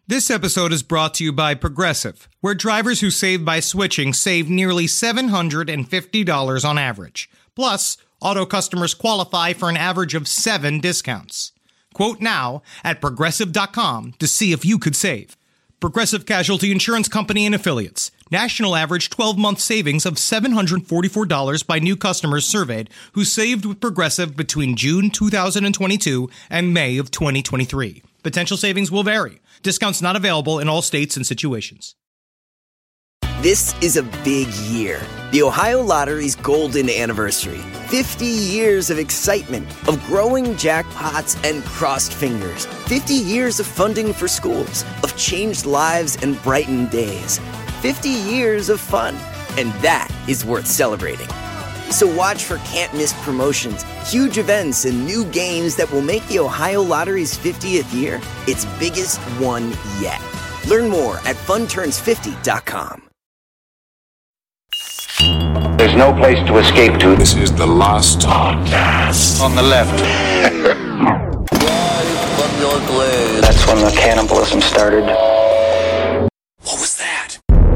This episode is brought to you by Progressive, where drivers who save by switching save nearly $750 on average. Plus, auto customers qualify for an average of 7 discounts. Quote now at Progressive.com to see if you could save. Progressive Casualty Insurance Company and Affiliates. National average 12-month savings of $744 by new customers surveyed who saved with Progressive between June 2022 and May of 2023. Potential savings will vary. Discounts not available in all states and situations. This is a big year. The Ohio Lottery's golden anniversary. 50 years of excitement, of growing jackpots and crossed fingers. 50 years of funding for schools, of changed lives and brightened days. 50 years of fun, and that is worth celebrating. So watch for can't-miss promotions, huge events, and new games that will make the Ohio Lottery's 50th year its biggest one yet. Learn more at funturns50.com. There's no place to escape to. This is the last podcast. On the left. From your glade. That's when the cannibalism started. What was that?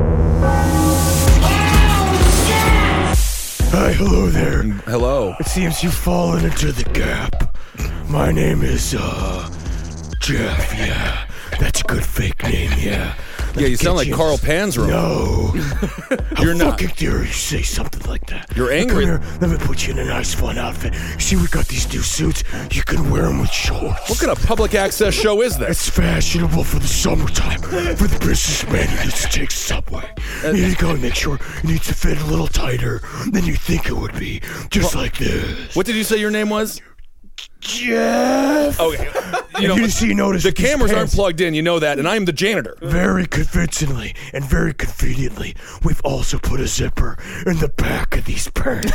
Hi, hello there. Hello. It seems you've fallen into the gap. My name is, Jeff, yeah. That's a good fake name, yeah. Yeah, you sound like Carl Panzram. No. You're How not. fucking dare you say something like that? You're angry. Come here, let me put you in a nice fun outfit. See, we got these new suits. You can wear them with shorts. What kind of public access show is this? It's fashionable for the summertime. For the businessman who needs to take subway. You need to go and make sure it needs to fit a little tighter than you think it would be. Just like this. What did you say your name was? Jeff. Okay. You notice the cameras aren't plugged in, you know that, and I'm the janitor. Very convincingly and very conveniently, we've also put a zipper in the back of these pants.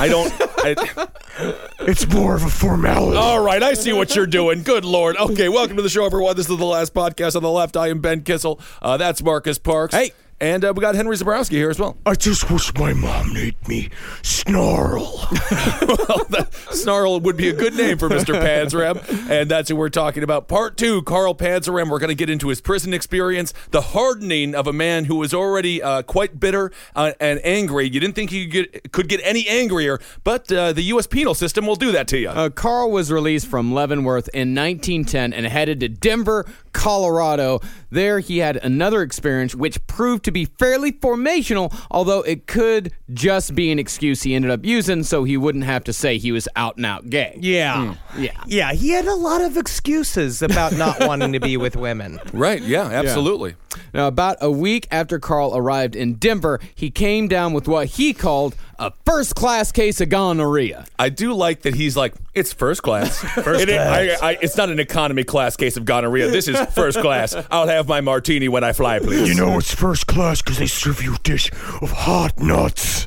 It's more of a formality. All right, I see what you're doing. Good Lord. Okay, welcome to the show, everyone. This is the last podcast on the left. I am Ben Kissel. That's Marcus Parks. Hey. And we got Henry Zabrowski here as well. I just wish my mom named me Snarl. Well, Snarl would be a good name for Mr. Panzram, and that's who we're talking about. Part 2, Carl Panzram. We're going to get into his prison experience, the hardening of a man who was already quite bitter and angry. You didn't think he could get any angrier, but the U.S. penal system will do that to you. Carl was released from Leavenworth in 1910 and headed to Denver, Colorado. There he had another experience which proved to be fairly formational, although it could just be an excuse he ended up using so he wouldn't have to say he was out and out gay. Yeah. Yeah, he had a lot of excuses about not wanting to be with women. Right, yeah, absolutely. Yeah. Now, about a week after Carl arrived in Denver, he came down with what he called a first-class case of gonorrhea. I do like that he's like, it's first class. First class. It's not an economy class case of gonorrhea. This is first class. I'll have my martini when I fly, please. You know it's first class because they serve you a dish of hot nuts.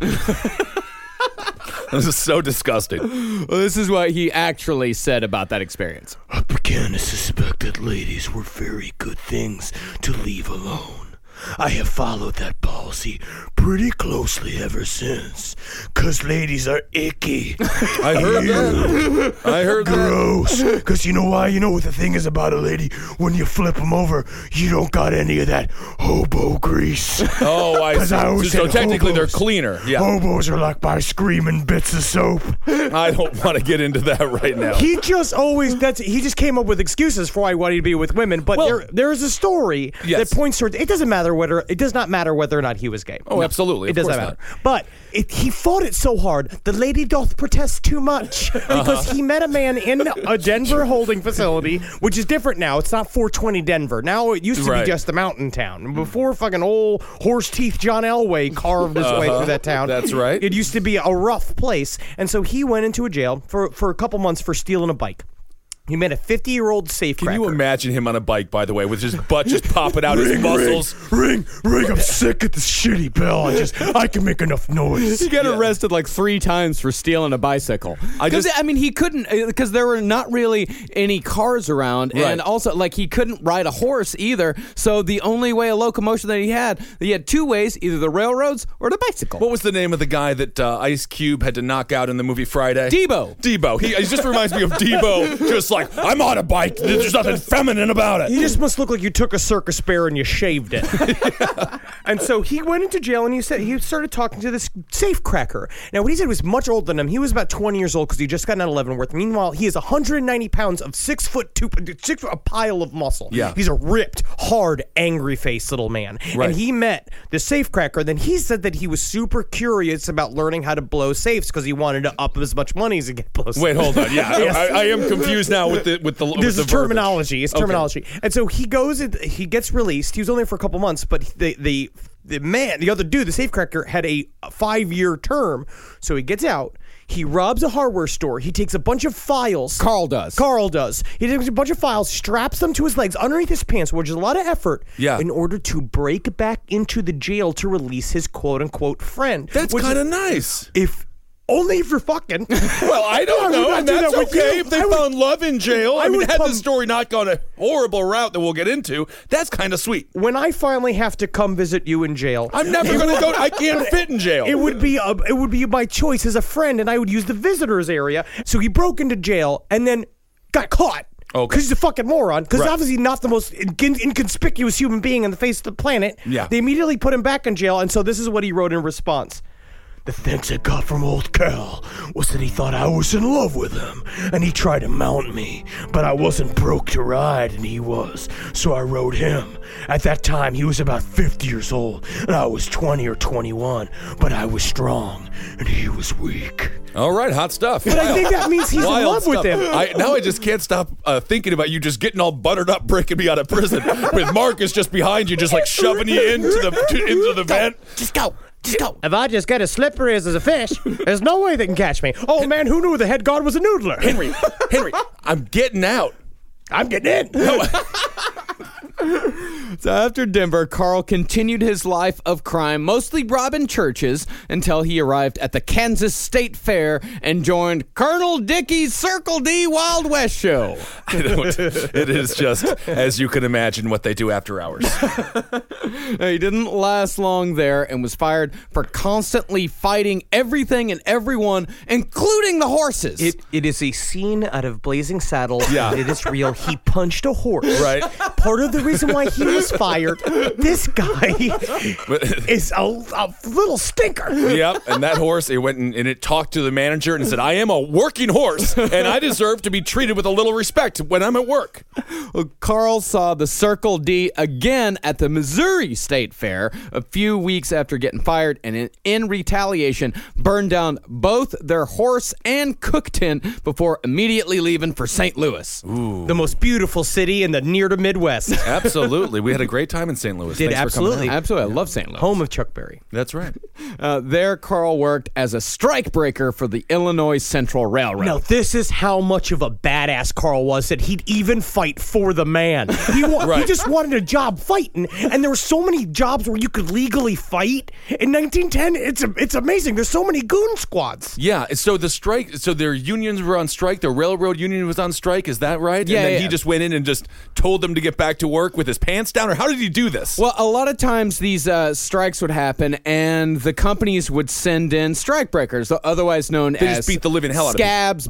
This is so disgusting. Well, this is what he actually said about that experience. I began to suspect that ladies were very good things to leave alone. I have followed that policy pretty closely ever since. 'Cause ladies are icky. I heard that. I heard Gross. that. Because you know why? You know what the thing is about a lady? When you flip them over, you don't got any of that hobo grease. Oh, I see. So technically they're hobos. cleaner. Yeah. Hobos are like by screaming bits of soap. I don't want to get into that right now. He just came up with excuses for why he wanted to be with women, but there's a story that points toward it does not matter whether or not he was gay. Oh, absolutely. It doesn't matter. But he fought it so hard, the lady doth protest too much. Because he met a man in a Denver holding facility, which is different now. It's not 420 Denver. Now it used to be just a mountain town. Before fucking old horse teeth John Elway carved his way through that town. That's right. It used to be a rough place. And so he went into a jail for a couple months for stealing a bike. He met a 50-year-old safecracker. Can you imagine him on a bike, by the way, with his butt just popping out, his muscles? Ring, I'm sick of this shitty bell. I can make enough noise. He got arrested like 3 times for stealing a bicycle. He couldn't, because there were not really any cars around, and also, he couldn't ride a horse either, so the only way of locomotion that he had 2 ways, either the railroads or the bicycle. What was the name of the guy that Ice Cube had to knock out in the movie Friday? Debo. He just reminds me of Debo, just like, I'm on a bike. There's nothing feminine about it. You just must look like you took a circus bear and you shaved it. And so he went into jail and he started talking to this safecracker. Now, what he said was much older than him. He was about 20 years old because he just got out of Leavenworth. Meanwhile, he is 190 pounds of 6 foot 2, a pile of muscle. Yeah. He's a ripped, hard, angry-faced little man. Right. And he met the safecracker. Then he said that he was super curious about learning how to blow safes because he wanted to up as much money as he could blow safes. Wait, hold on. Yeah, Yes. I am confused now with the This is terminology. It's terminology. And so he goes and he gets released. He was only for a couple months, but the other dude, the safecracker, had a 5-year term. So he gets out. He robs a hardware store. He takes a bunch of files. Carl does. He takes a bunch of files, straps them to his legs underneath his pants, which is a lot of effort, in order to break back into the jail to release his quote-unquote friend. That's kind of nice. Only if you're fucking. Well, I don't know, and that's okay if they found love in jail. I mean, had the story not gone a horrible route that we'll get into, that's kind of sweet. When I finally have to come visit you in jail, I'm never going to go. I can't fit in jail. It would be my choice as a friend, and I would use the visitors area. So he broke into jail and then got caught. Okay. Because he's a fucking moron. Because obviously not the most inconspicuous human being on the face of the planet. Yeah. They immediately put him back in jail, and so this is what he wrote in response. The thanks I got from old Cal was that he thought I was in love with him, and he tried to mount me, but I wasn't broke to ride, and he was, so I rode him. At that time, he was about 50 years old, and I was 20 or 21, but I was strong, and he was weak. All right, hot stuff. But I think that means he's in love with him. Now I just can't stop thinking about you just getting all buttered up, breaking me out of prison, with Marcus just behind you, just like shoving you into the vent. Just go. If I just get as slippery as a fish, there's no way they can catch me. Oh, man, who knew the head guard was a noodler? Henry, I'm getting out. I'm getting in. So after Denver, Carl continued his life of crime, mostly robbing churches, until he arrived at the Kansas State Fair and joined Colonel Dickey's Circle D Wild West show. It is just, as you can imagine, what they do after hours. He didn't last long there and was fired for constantly fighting everything and everyone, including the horses. It is a scene out of Blazing Saddles. Yeah. It is real. He punched a horse. Right. Part of the reason why he was fired, this guy is a little stinker. Yep, and that horse, it went and it talked to the manager and said, I am a working horse, and I deserve to be treated with a little respect when I'm at work. Well, Carl saw the Circle D again at the Missouri State Fair a few weeks after getting fired, and in retaliation, burned down both their horse and cook tent before immediately leaving for St. Louis. Ooh. The most beautiful city in the near to Midwest. Absolutely. We had a great time in St. Louis. Thanks Absolutely. for coming out. Absolutely. I love St. Louis. Home of Chuck Berry. That's right. There, Carl worked as a strike breaker for the Illinois Central Railroad. Now, this is how much of a badass Carl was that he'd even fight for the man. He just wanted a job fighting, and there were so many jobs where you could legally fight. In 1910, it's amazing. There's so many goon squads. Yeah, so their unions were on strike. The railroad union was on strike. Is that right? Yeah, and then yeah. he just went in and just told them to get back to work with his pants down, or how did he do this? Well, a lot of times these strikes would happen, and the companies would send in strikebreakers, otherwise known They as just beat the living hell out of scabs,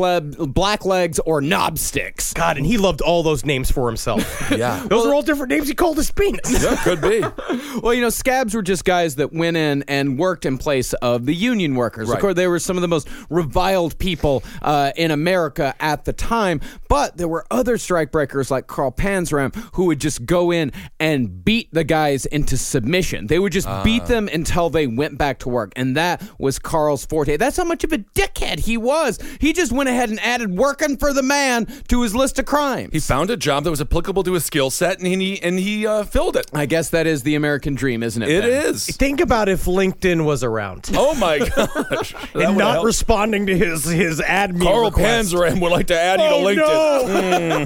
blacklegs, or knobsticks. God, and he loved all those names for himself. Yeah. Those are all different names he called his penis. Yeah, could be. Well, scabs were just guys that went in and worked in place of the union workers. Right. Of course, they were some of the most reviled people in America at the time, but there were other strikebreakers like Carl Panzram who would just go in and beat the guys into submission. They would just beat them until they went back to work, and that was Carl's forte. That's how much of a dickhead he was. He just went ahead and added working for the man to his list of crimes. He found a job that was applicable to his skill set, and he filled it. I guess that is the American dream, isn't it? It Ben? is. Think about if LinkedIn was around. Oh my gosh. And not responding to his ad me Carl request. Panzram would like to add you to LinkedIn.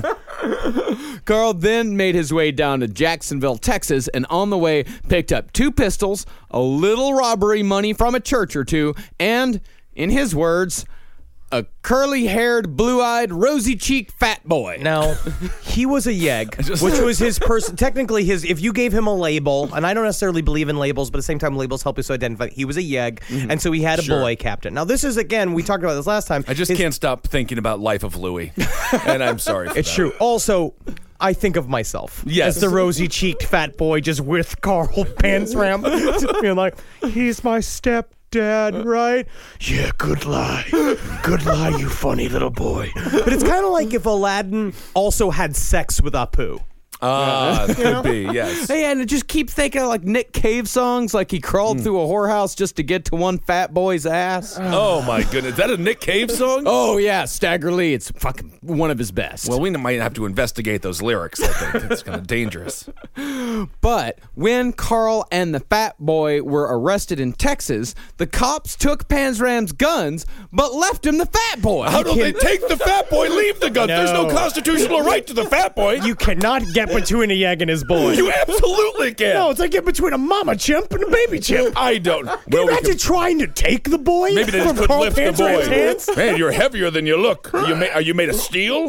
No. Carl then made his way down to Jacksonville, Texas, and on the way picked up 2 pistols, a little robbery money from a church or two, and, in his words, a curly-haired, blue-eyed, rosy-cheeked fat boy. Now, he was a yegg, which was his person. Technically, if you gave him a label, and I don't necessarily believe in labels, but at the same time, labels help us to identify. He was a yegg, and so he had a boy captain. Now, this is, again, we talked about this last time. I just can't stop thinking about Life of Louie, and I'm sorry for It's that. true. Also, I think of myself as the rosy-cheeked fat boy just with Carl Panzram. Being like, he's my stepdad, right? Yeah, good lie. Good lie, you funny little boy. But it's kind of like if Aladdin also had sex with Apu. Could be, yes. Hey, and it just keeps thinking of like Nick Cave songs, like he crawled through a whorehouse just to get to one fat boy's ass. Oh, my goodness. Is that a Nick Cave song? Oh, yeah, Stagger Lee. It's fucking one of his best. Well, we might have to investigate those lyrics, I think. It's kind of dangerous. But when Carl and the fat boy were arrested in Texas, the cops took Panzram's guns, but left him the fat boy. How do they take the fat boy, leave the guns? There's no No. constitutional right to the fat boy. You cannot get between a yegg and his boy. You absolutely can. No, it's like get between a mama chimp and a baby chimp. I don't. Can you imagine trying to take the boy? Maybe they just from couldn't Carl lift the Panzram's boy. hands? Man, you're heavier than you look. Are you made of steel?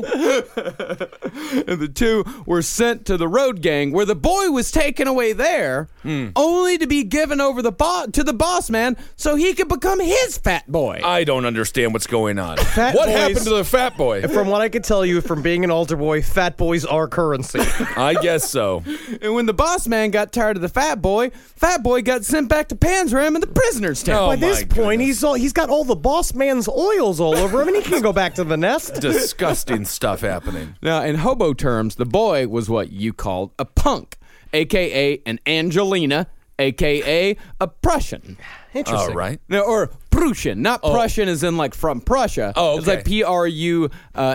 And the two were sent to the road gang, where the boy was taken away there, only to be given over to the boss man so he could become his fat boy. I don't understand what's going on. Fat What boys- happened to the fat boy? From what I could tell you from being an altar boy, fat boys are currency. I guess so. And when the boss man got tired of the fat boy got sent back to Panzram in the prisoner's tent. Oh, By this my point, goodness. he's got all the boss man's oils all over him, and he can't go back to the nest. Disgusting stuff happening. Now, in hobo terms, the boy was what you called a punk, a.k.a. an Angelina, a.k.a. a Prussian. Interesting. All right. No, or Prussian, not Prussian as in like from Prussia. Oh, It's okay. like Prushin.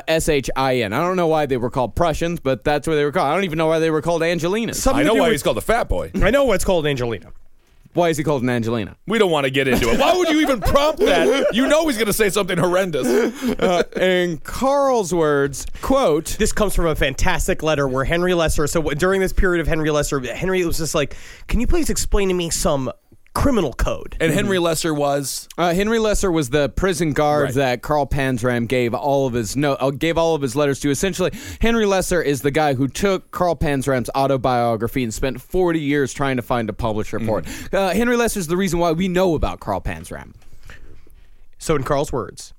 I don't know why they were called Prussians, but that's what they were called. I don't even know why they were called Angelinas. I know why he's called the fat boy. I know what's called Angelina. Why is he called an Angelina? We don't want to get into it. Why would you even prompt that? You know he's going to say something horrendous. In Carl's words, quote, This comes from a fantastic letter where Henry Lesser, so during this period of Henry Lesser, Henry was just like, can you please explain to me some criminal code? And Henry Lesser was? Henry Lesser was the prison guard Right. that Carl Panzram gave all of his letters to. Essentially, Henry Lesser is the guy who took Carl Panzram's autobiography and spent 40 years trying to find a publisher for it. Henry Lesser is the reason why we know about Carl Panzram. So in Carl's words,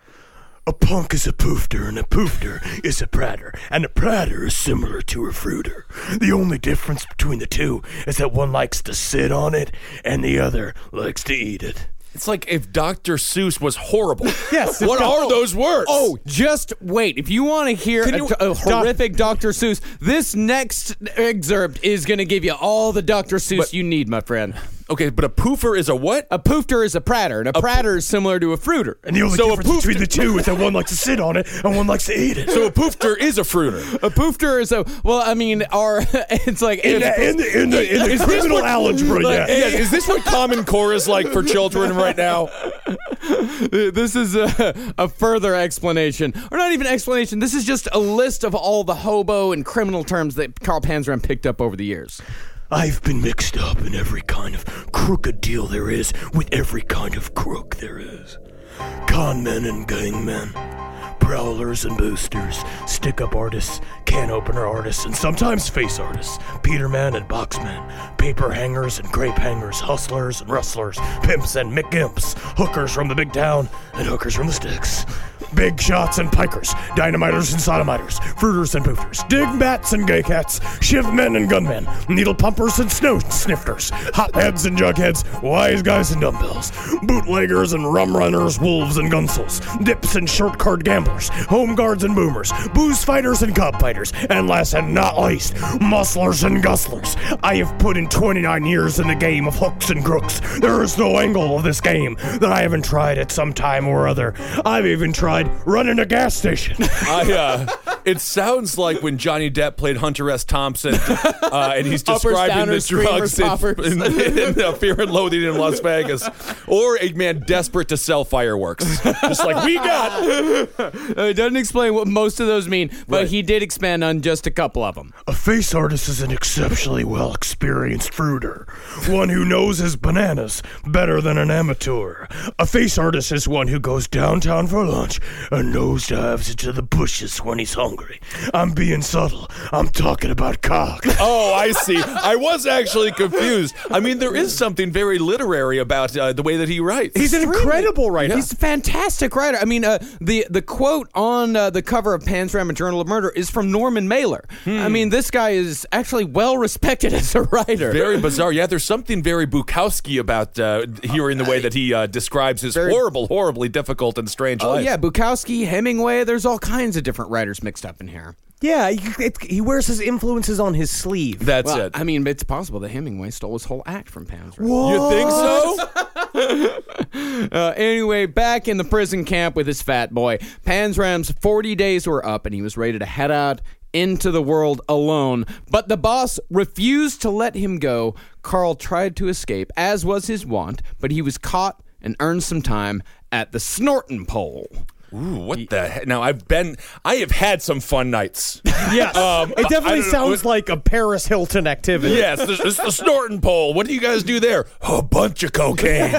A punk is a poofter, and a poofter is a pratter, and a pratter is similar to a fruiter. The only difference between the two is that one likes to sit on it, and the other likes to eat it. It's like if Dr. Seuss was horrible. Yes. What are those words? Oh, just wait. If you want to hear a horrific Dr. Seuss, this next excerpt is going to give you all the Dr. Seuss you need, my friend. Okay, but a poofer is a what? A poofter is a pratter, and a pratter is similar to a fruiter. And the only So a difference between the two is that one likes to sit on it, and one likes to eat it. So a poofter is a fruiter. A poofter is it's like... In the criminal algebra, yeah. Yes, is this what Common Core is like for children right now? This is a further explanation. Or not even explanation. This is just a list of all the hobo and criminal terms that Carl Panzram picked up over the years. I've been mixed up in every kind of crooked deal there is with every kind of crook there is. Con men and gang men, prowlers and boosters, stick-up artists, can opener artists, and sometimes face artists, Peterman and boxmen, paper hangers and grape hangers, hustlers and rustlers, pimps and McGimps, hookers from the big town and hookers from the sticks, big shots and pikers, dynamiters and sodomiters, fruiters and poofers, digbats and gay cats, shivmen and gunmen, needle pumpers and snow snifters, hotheads and jugheads, wise guys and dumbbells, bootleggers and rum runners, wolves and gunsels, dips and short card gamblers, home guards and boomers, booze fighters and cub fighters, and last and not least, mustlers and gustlers. I have put in 29 years in the game of hooks and crooks. There is no angle of this game that I haven't tried at some time or other. I've even tried running a gas station. It sounds like when Johnny Depp played Hunter S. Thompson, and he's describing the drugs in Fear and Loathing in Las Vegas, or a man desperate to sell fireworks, just like we got. It doesn't explain what most of those mean, but he did expand on just a couple of them. A face artist is an exceptionally well-experienced fruiter, one who knows his bananas better than an amateur. A face artist is one who goes downtown for lunch and nosedives into the bushes when he's hungry. I'm being subtle. I'm talking about cock. Oh, I see. I was actually confused. I mean, there is something very literary about the way that he writes. He's an incredible writer. He's a fantastic writer. I mean, the quote on the cover of Panzram: A Journal of Murder is from Norman Mailer. I mean, this guy is actually well respected as a writer. Very bizarre. Yeah, there's something very Bukowski about hearing the way that he describes his horribly difficult and strange life. Oh, yeah, Bukowski, Hemingway, there's all kinds of different writers mixed up in here. Yeah, he wears his influences on his sleeve. That's it. I mean, it's possible that Hemingway stole his whole act from Panzram. You think so? Anyway, back in the prison camp with his fat boy, Panzram's 40 days were up and he was ready to head out into the world alone. But the boss refused to let him go. Carl tried to escape, as was his wont, but he was caught and earned some time at the snorting pole. Ooh, what the heck? Now, I have had some fun nights. Yes. It definitely sounds like a Paris Hilton activity. Yes, it's the snorting pole. What do you guys do there? A bunch of cocaine.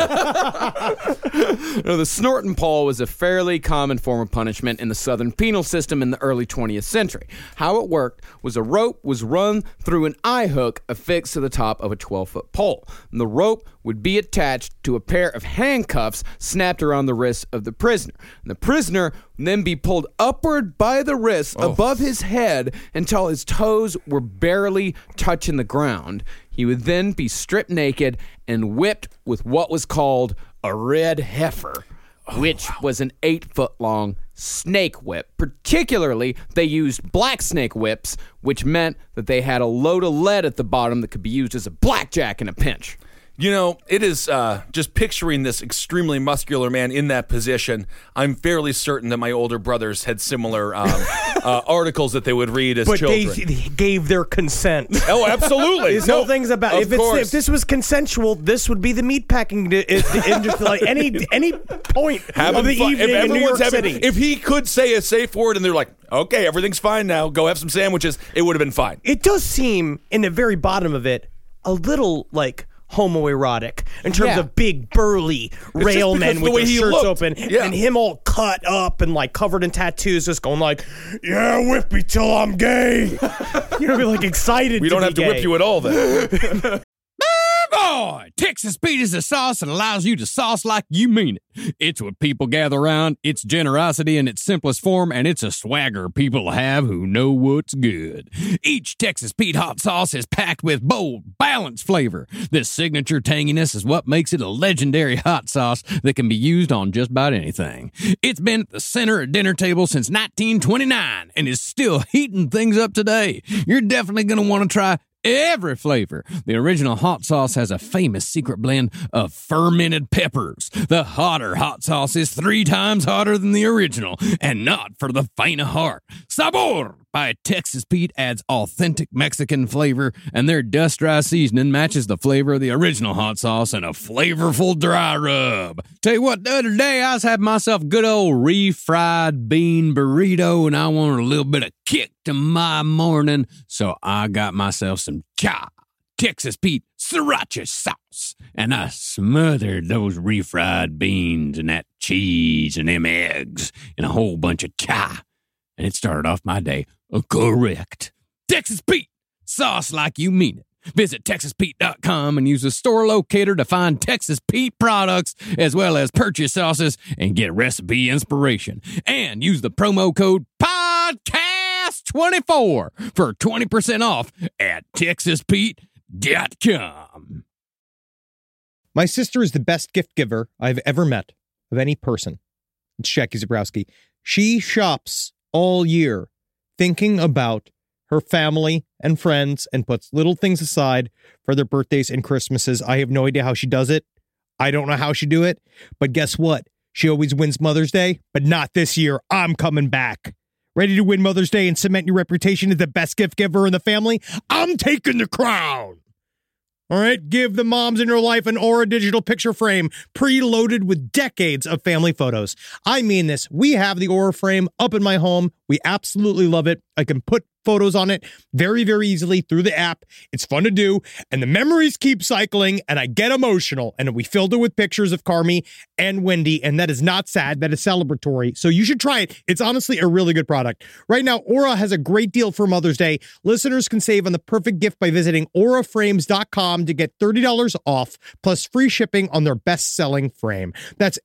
No, the snorting pole was a fairly common form of punishment in the Southern penal system in the early 20th century. How it worked was a rope was run through an eye hook affixed to the top of a 12-foot pole. And the rope would be attached to a pair of handcuffs snapped around the wrists of the prisoner. And the prisoner would then be pulled upward by the wrists above his head until his toes were barely touching the ground. He would then be stripped naked and whipped with what was called a red heifer, which was an 8-foot-long snake whip. Particularly, they used black snake whips, which meant that they had a load of lead at the bottom that could be used as a blackjack in a pinch. You know, it is just picturing this extremely muscular man in that position. I'm fairly certain that my older brothers had similar articles that they would read as children. But they gave their consent. Oh, absolutely. There's no things about if this was consensual, this would be the meatpacking industry. Like any point of the evening in New York City. If he could say a safe word and they're like, okay, everything's fine now, go have some sandwiches, it would have been fine. It does seem, in the very bottom of it, a little like homoerotic in terms of big burly railmen with their shirts open and him all cut up and like covered in tattoos, just going like, yeah, whip me till I'm gay. You know, be like excited. We don't have to whip you at all then. Boy, Texas Pete is a sauce that allows you to sauce like you mean it. It's what people gather around, it's generosity in its simplest form, and it's a swagger people have who know what's good. Each Texas Pete hot sauce is packed with bold, balanced flavor. This signature tanginess is what makes it a legendary hot sauce that can be used on just about anything. It's been at the center of dinner table since 1929 and is still heating things up today. You're definitely going to want to try every flavor. The original hot sauce has a famous secret blend of fermented peppers. The hotter hot sauce is 3 times hotter than the original, and not for the faint of heart. Sabor by Texas Pete adds authentic Mexican flavor, and their dust dry seasoning matches the flavor of the original hot sauce in a flavorful dry rub. Tell you what, the other day I was having myself a good old refried bean burrito, and I wanted a little bit of kick to my morning, so I got myself some Texas Pete sriracha sauce, and I smothered those refried beans and that cheese and them eggs and a whole bunch of chai, and it started off my day correct. Texas Pete, sauce like you mean it. Visit TexasPete.com and use the store locator to find Texas Pete products as well as purchase sauces and get recipe inspiration. And use the promo code PODCAST24 for 20% off at TexasPete.com. My sister is the best gift giver I've ever met of any person. It's Jackie Zabrowski. She shops all year thinking about her family and friends and puts little things aside for their birthdays and Christmases. I have no idea how she does it. I don't know how she do it. But guess what? She always wins Mother's Day, but not this year. I'm coming back. Ready to win Mother's Day and cement your reputation as the best gift giver in the family? I'm taking the crown. All right, give the moms in your life an Aura digital picture frame preloaded with decades of family photos. I mean this. We have the Aura frame up in my home. We absolutely love it. I can put photos on it very, very easily through the app. It's fun to do, and the memories keep cycling, and I get emotional. And we filled it with pictures of Carmi and Wendy, and that is not sad. That is celebratory. So you should try it. It's honestly a really good product. Right now, Aura has a great deal for Mother's Day. Listeners can save on the perfect gift by visiting auraframes.com to get $30 off, plus free shipping on their best-selling frame. That's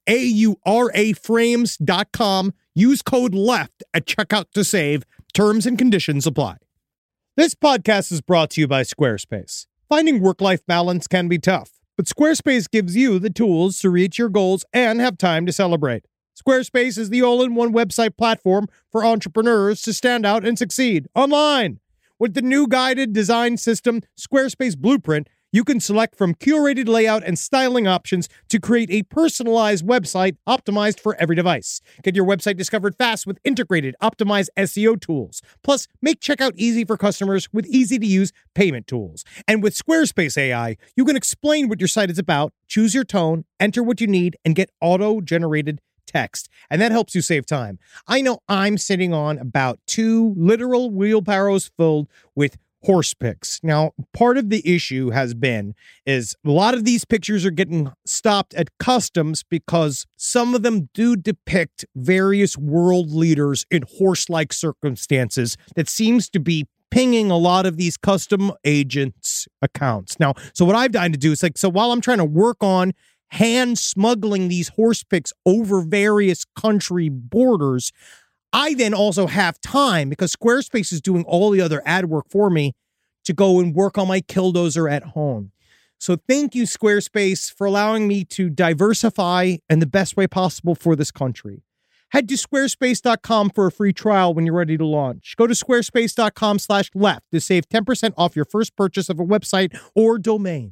auraframes.com. Use code LEFT at checkout to save. Terms and conditions apply. This podcast is brought to you by Squarespace. Finding work-life balance can be tough, but Squarespace gives you the tools to reach your goals and have time to celebrate. Squarespace is the all-in-one website platform for entrepreneurs to stand out and succeed online. With the new guided design system, Squarespace Blueprint, you can select from curated layout and styling options to create a personalized website optimized for every device. Get your website discovered fast with integrated, optimized SEO tools. Plus, make checkout easy for customers with easy-to-use payment tools. And with Squarespace AI, you can explain what your site is about, choose your tone, enter what you need, and get auto-generated text. And that helps you save time. I know I'm sitting on about 2 literal wheelbarrows filled with horse pics. Now, part of the issue has been is a lot of these pictures are getting stopped at customs because some of them do depict various world leaders in horse-like circumstances that seems to be pinging a lot of these custom agents' accounts. Now, so what I've done to do is so while I'm trying to work on hand smuggling these horse pics over various country borders, I then also have time, because Squarespace is doing all the other ad work for me, to go and work on my Killdozer at home. So thank you, Squarespace, for allowing me to diversify in the best way possible for this country. Head to squarespace.com for a free trial when you're ready to launch. Go to squarespace.com/left to save 10% off your first purchase of a website or domain.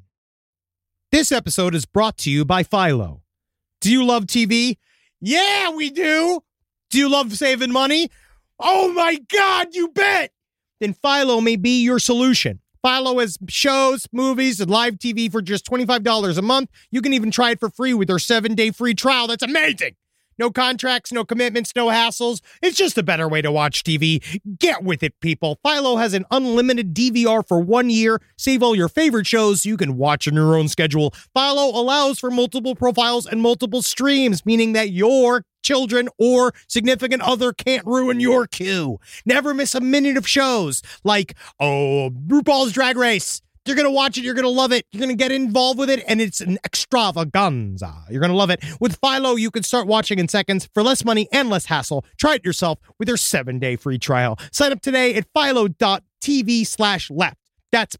This episode is brought to you by Philo. Do you love TV? Yeah, we do. Do you love saving money? Oh my God, you bet! Then Philo may be your solution. Philo has shows, movies, and live TV for just $25 a month. You can even try it for free with their 7-day free trial. That's amazing! No contracts, no commitments, no hassles. It's just a better way to watch TV. Get with it, people. Philo has an unlimited DVR for 1 year. Save all your favorite shows so you can watch on your own schedule. Philo allows for multiple profiles and multiple streams, meaning that your children or significant other can't ruin your queue. Never miss a minute of shows like, RuPaul's Drag Race. You're going to watch it. You're going to love it. You're going to get involved with it, and it's an extravaganza. You're going to love it. With Philo, you can start watching in seconds for less money and less hassle. Try it yourself with your 7-day free trial. Sign up today at philo.tv/left. That's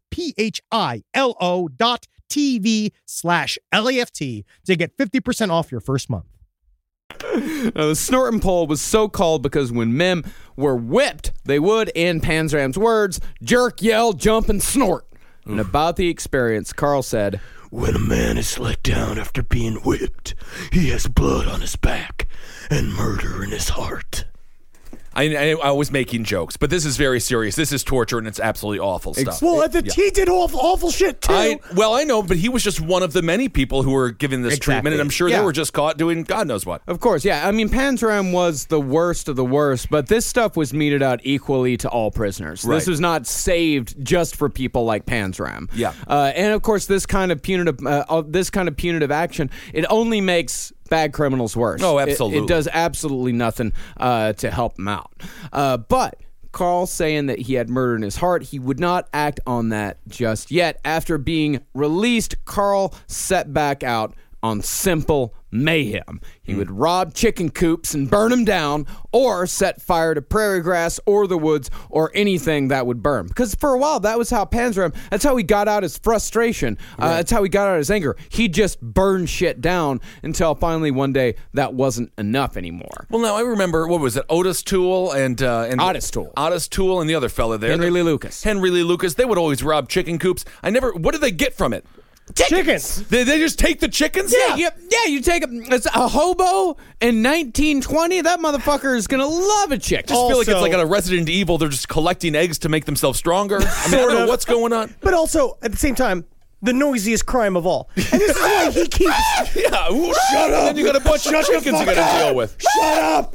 philo.tv/left to get 50% off your first month. Now, the snorting pole was so called because when men were whipped, they would, in Panzram's words, jerk, yell, jump, and snort. And about the experience, Carl said, "When a man is let down after being whipped, he has blood on his back and murder in his heart." I was making jokes, but this is very serious. This is torture, and it's absolutely awful stuff. Well, he did awful shit, too. I know, but he was just one of the many people who were given this treatment, and I'm sure they were just caught doing God knows what. Of course, yeah. I mean, Panzram was the worst of the worst, but this stuff was meted out equally to all prisoners. Right. This was not saved just for people like Panzram. Yeah. And, of course, this kind of punitive action, it only makes bad criminals worse. Oh, absolutely. It does absolutely nothing to help them out. But Carl saying that he had murder in his heart, he would not act on that just yet. After being released, Carl set back out on simple mayhem. He would rob chicken coops and burn them down, or set fire to prairie grass or the woods or anything that would burn. Because for a while, that was how Panzram, that's how he got out his frustration. That's how he got out his anger. He just burned shit down until finally one day that wasn't enough anymore. Well, now I remember, what was it, Otis Toole and Otis Toole. Otis Toole and the other fella there. Henry Lee Lucas. They would always rob chicken coops. What did they get from it? Chickens. They just take the chickens? Yeah, you take it's a hobo in 1920. That motherfucker is gonna love a chicken. I feel like it's like a Resident Evil. They're just collecting eggs to make themselves stronger. I mean, I don't know what's going on. But also, at the same time, the noisiest crime of all. And this is why he keeps... Yeah, shut up. Then you got a bunch of chickens you got to deal with. Shut up.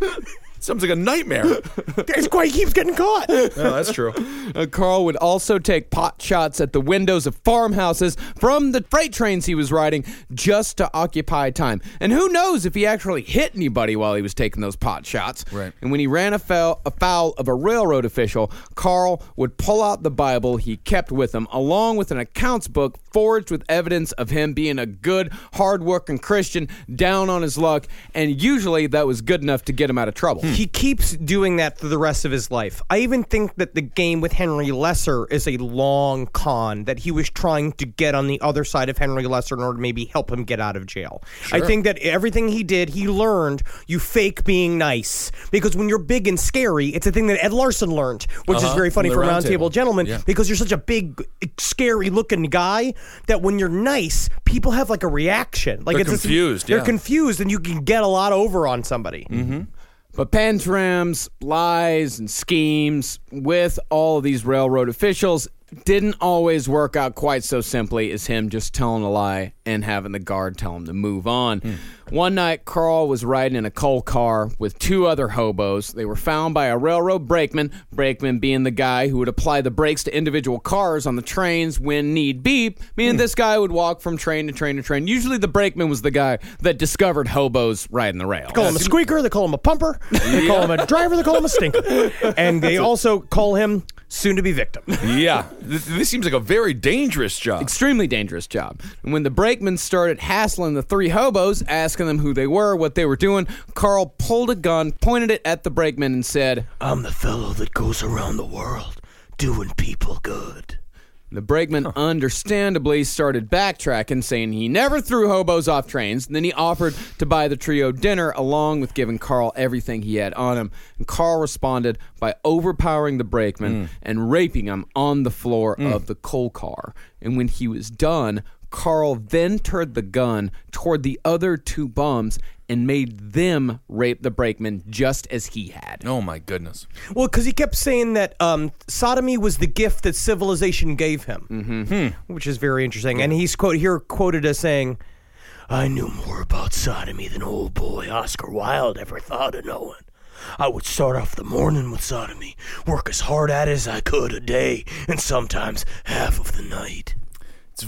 Sounds like a nightmare. That's why he keeps getting caught. No, that's true. Carl would also take pot shots at the windows of farmhouses from the freight trains he was riding just to occupy time. And who knows if he actually hit anybody while he was taking those pot shots. Right. And when he ran afoul of a railroad official, Carl would pull out the Bible he kept with him, along with an accounts book forged with evidence of him being a good, hard-working Christian down on his luck, and usually that was good enough to get him out of trouble. He keeps doing that for the rest of his life. I even think that the game with Henry Lesser is a long con, that he was trying to get on the other side of Henry Lesser in order to maybe help him get out of jail. Sure. I think that everything he did, he learned you fake being nice. Because when you're big and scary, it's a thing that Ed Larson learned, which is very funny for Round Table Gentlemen, because you're such a big, scary-looking guy that when you're nice, people have like a reaction. Like they're confused. They're confused, and you can get a lot over on somebody. Mm-hmm. But Panzram's lies and schemes with all of these railroad officials didn't always work out quite so simply as him just telling a lie and having the guard tell him to move on. One night, Carl was riding in a coal car with two other hobos. They were found by a railroad brakeman being the guy who would apply the brakes to individual cars on the trains when need be, meaning this guy would walk from train to train to train. Usually the brakeman was the guy that discovered hobos riding the rail. They call him a squeaker, they call him a pumper, they call him a driver, they call him a stinker. And they also call him soon-to-be victim. Yeah. This seems like a very dangerous job. Extremely dangerous job. And when the brakeman started hassling the three hobos, asking them who they were, what they were doing, Carl pulled a gun, pointed it at the brakeman, and said, "I'm the fellow that goes around the world doing people good." The brakeman understandably started backtracking, saying he never threw hobos off trains. And then he offered to buy the trio dinner, along with giving Carl everything he had on him. And Carl responded by overpowering the brakeman and raping him on the floor of the coal car. And when he was done, Carl then turned the gun toward the other two bums and made them rape the brakeman just as he had. Oh, my goodness. Well, because he kept saying that sodomy was the gift that civilization gave him, which is very interesting. And he's quoted as saying, "I knew more about sodomy than old boy Oscar Wilde ever thought of knowing. I would start off the morning with sodomy, work as hard at it as I could a day, and sometimes half of the night." It's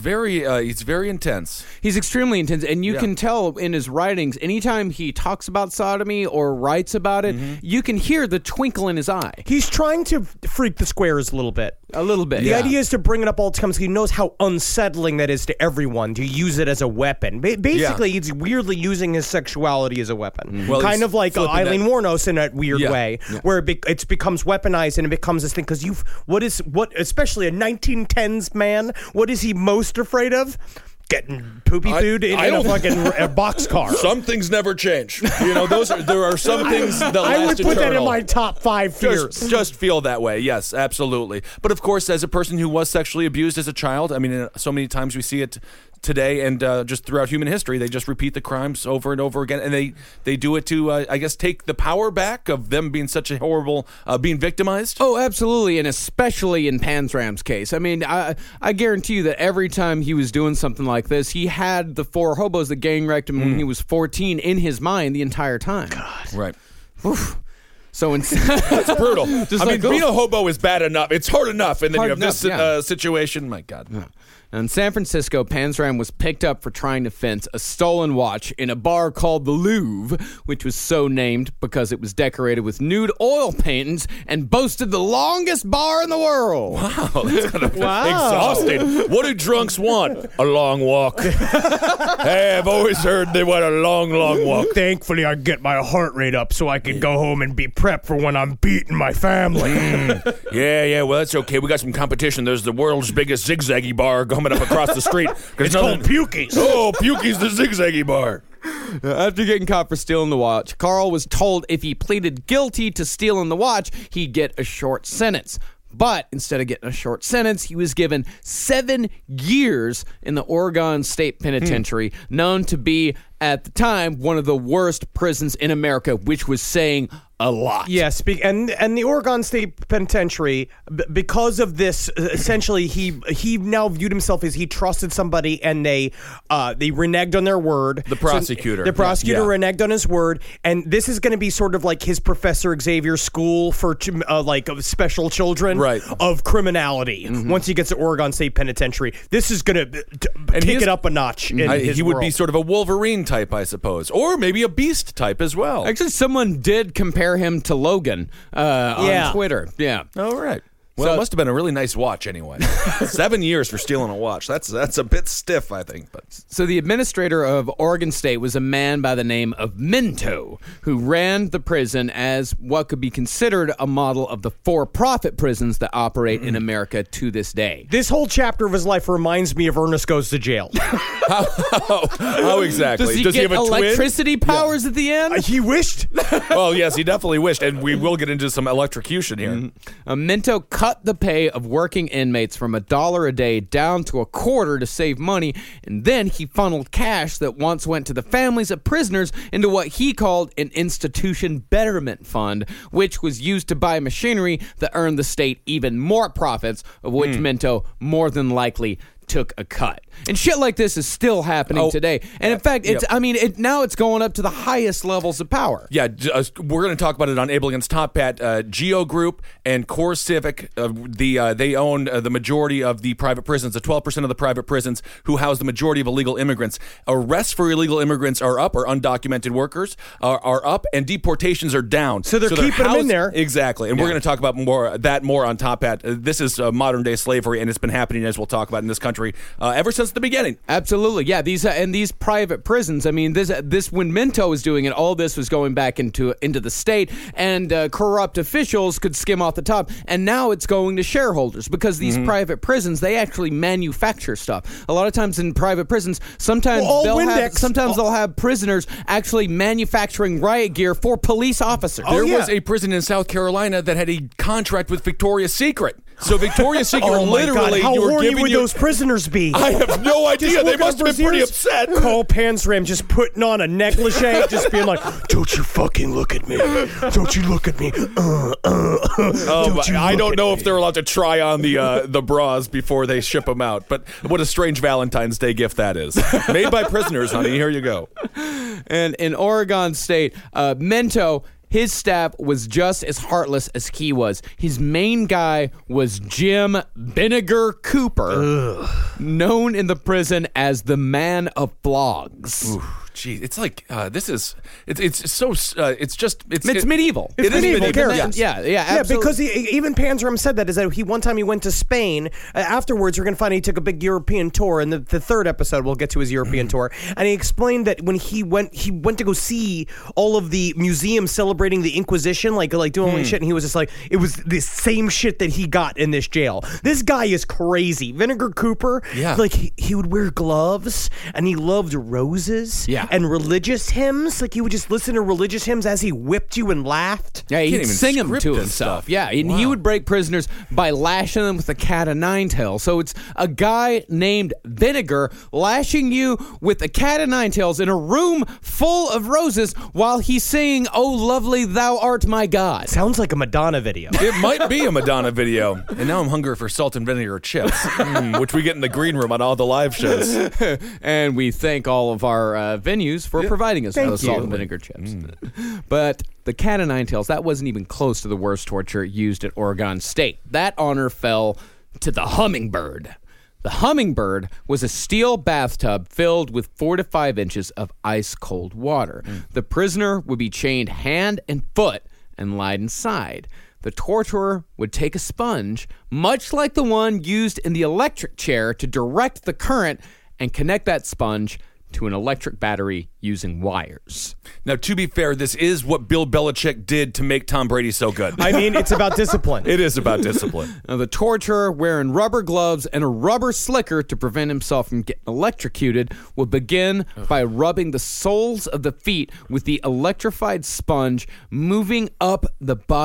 very intense. He's extremely intense, and you can tell in his writings, anytime he talks about sodomy or writes about it, you can hear the twinkle in his eye. He's trying to freak the squares a little bit. A little bit. The idea is to bring it up all the time because he knows how unsettling that is to everyone to use it as a weapon. Basically, he's weirdly using his sexuality as a weapon. Well, kind of like Eileen Wuornos in that weird way, where it becomes weaponized and it becomes this thing. Because especially a 1910s man, what is he most afraid of? Getting poopy food in a fucking boxcar. Some things never change. You know, there are some things that last I would put that in eternal. my top 5 fears. Just feel that way. Yes, absolutely. But of course, as a person who was sexually abused as a child, I mean, so many times we see it today and just throughout human history, they just repeat the crimes over and over again, and they do it to, I guess, take the power back of them being such a horrible, being victimized. Oh, absolutely, and especially in Panzram's case. I mean, I guarantee you that every time he was doing something like this, he had the 4 hobos that gang wrecked him when he was 14 in his mind the entire time. God. Right. Oof. So that's brutal. Being a hobo is bad enough. It's hard enough, and then you have this situation. My God. Yeah. In San Francisco, Panzram was picked up for trying to fence a stolen watch in a bar called the Louvre, which was so named because it was decorated with nude oil paintings and boasted the longest bar in the world. Wow, that's kind of exhausting. What do drunks want? A long walk. Hey, I've always heard they want a long, long walk. Thankfully, I get my heart rate up so I can go home and be prepped for when I'm beating my family. Yeah, well, that's okay. We got some competition. There's the world's biggest zigzaggy bar coming up across the street. It's called Pukey's. Oh, Pukey's the zigzaggy bar. After getting caught for stealing the watch, Carl was told if he pleaded guilty to stealing the watch, he'd get a short sentence. But instead of getting a short sentence, he was given 7 years in the Oregon State Penitentiary, known to be, at the time, one of the worst prisons in America, which was saying a lot. Yes, and the Oregon State Penitentiary, because of this, essentially, he now viewed himself as he trusted somebody, and they reneged on their word. The prosecutor. The prosecutor reneged on his word, and this is going to be sort of like his Professor Xavier's school for of special children of criminality. Mm-hmm. Once he gets to Oregon State Penitentiary, this is going to kick it up a notch. In his he would world. be sort of a Wolverine type, I suppose, or maybe a Beast type as well. Actually, someone did compare him to Logan on Twitter. Yeah. All right. Well, it must have been a really nice watch anyway. 7 years for stealing a watch. That's a bit stiff, I think. But so the administrator of Oregon State was a man by the name of Minto, who ran the prison as what could be considered a model of the for-profit prisons that operate in America to this day. This whole chapter of his life reminds me of Ernest Goes to Jail. How exactly? Does he have get a twin? electricity powers at the end? He wished. Well, yes, he definitely wished, and we will get into some electrocution here. Minto cut the pay of working inmates from $1 a day down to $0.25 to save money, and then he funneled cash that once went to the families of prisoners into what he called an institution betterment fund, which was used to buy machinery that earned the state even more profits, of which Minto more than likely took a cut. And shit like this is still happening today. And in fact, now it's going up to the highest levels of power. Yeah, we're going to talk about it on Able Against Top Hat. Geo Group and Core Civic, they own the majority of the private prisons, the 12% of the private prisons who house the majority of illegal immigrants. Arrests for illegal immigrants are up, or undocumented workers are up, and deportations are down. So they're keeping them in there. Exactly. And we're going to talk about more on Top Hat. This is modern day slavery, and it's been happening, as we'll talk about, in this country ever since the beginning. Absolutely, yeah. These private prisons. I mean, this when Minto was doing it, all this was going back into the state, and corrupt officials could skim off the top. And now it's going to shareholders because these private prisons, they actually manufacture stuff. A lot of times in private prisons, sometimes they'll have prisoners actually manufacturing riot gear for police officers. There was a prison in South Carolina that had a contract with Victoria's Secret. So Victoria's Secret literally, how you were horny giving would those prisoners be? I have no idea. They must have been pretty upset. Carl Panzram just putting on a negligee, just being like, "Don't you fucking look at me! Don't you look at me!" I don't know if they're allowed to try on the bras before they ship them out. But what a strange Valentine's Day gift that is. Made by prisoners, honey. Here you go. And in Oregon State, Minto, his staff was just as heartless as he was. His main guy was Jim Vinegar Cooper, known in the prison as the Man of Flogs. Ooh, geez, it's like it's medieval. It is medieval. Yeah, absolutely. Yeah, because even Panzram said that, is that one time he went to Spain. Afterwards, you're going to find he took a big European tour. In the third episode, we'll get to his European tour. And he explained that when he went to go see all of the museums celebrating the Inquisition, like doing all this shit, and he was just like, it was the same shit that he got in this jail. This guy is crazy. Vinegar Cooper, like he would wear gloves, and he loved roses and religious hymns. Like he would just listen to religious hymns as he whipped you and laughed. Yeah, he'd sing them to himself. Yeah, and he would break prisoners by lashing them with a cat o' nine tails. So it's a guy named Vinegar lashing you with a cat o' nine tails in a room full of roses while he's singing, "Oh, lovely thou art my God." Sounds like a Madonna video. It might be a Madonna video. And now I'm hungry for salt and vinegar chips, which we get in the green room on all the live shows. And we thank all of our venues for providing us with salt and vinegar chips. But the cat o' nine tails, that wasn't even close to the worst torture used at Oregon State. That honor fell to the hummingbird. The hummingbird was a steel bathtub filled with 4 to 5 inches of ice-cold water. The prisoner would be chained hand and foot and lied inside. The torturer would take a sponge, much like the one used in the electric chair, to direct the current and connect that sponge to an electric battery using wires. Now, to be fair, this is what Bill Belichick did to make Tom Brady so good. I mean, it's about discipline. It is about discipline. Now, the torturer, wearing rubber gloves and a rubber slicker to prevent himself from getting electrocuted, would begin by rubbing the soles of the feet with the electrified sponge, moving up the body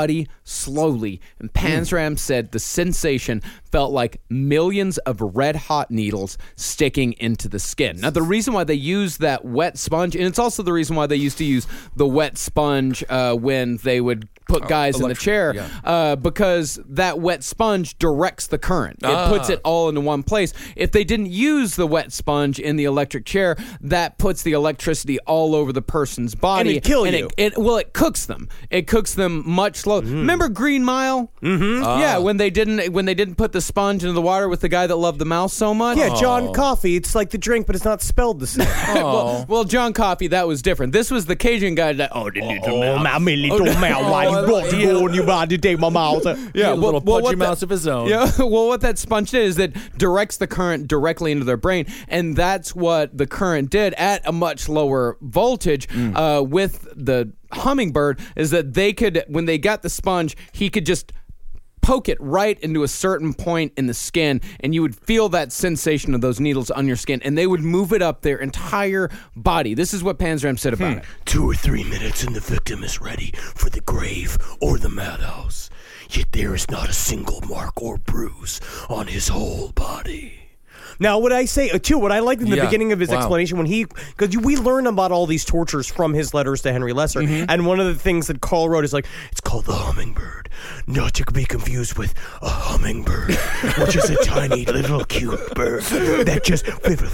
slowly. And Panzram said the sensation felt like millions of red-hot needles sticking into the skin. Now, the reason why they use that wet sponge, and it's also the reason why they used to use the wet sponge when they would put guys in the chair, because that wet sponge directs the current. It puts it all into one place. If they didn't use the wet sponge in the electric chair, that puts the electricity all over the person's body. And it'd kill you. It cooks them. It cooks them much slower. Remember Green Mile? Mm-hmm. Yeah, when they didn't put the sponge into the water with the guy that loved the mouse so much. Yeah, John Coffey. It's like the drink, but it's not spelled the same. well, John Coffey, that was different. This was the Cajun guy that, my little mouse, why you want to go on your body, take my mouse? Yeah, a little pudgy mouse of his own. Yeah, well, what that sponge did is that directs the current directly into their brain, and that's what the current did at a much lower voltage with the Hummingbird, is that they could, when they got the sponge, he could just poke it right into a certain point in the skin, and you would feel that sensation of those needles on your skin, and they would move it up their entire body. This is what Panzram said about it. 2 or 3 minutes and the victim is ready for the grave or the madhouse. Yet there is not a single mark or bruise on his whole body. Now, what I say, too, what I liked in the beginning of his explanation, because we learn about all these tortures from his letters to Henry Lesser, and one of the things that Carl wrote is like, it's called the Hummingbird, not to be confused with a hummingbird, which is a tiny little cute bird that just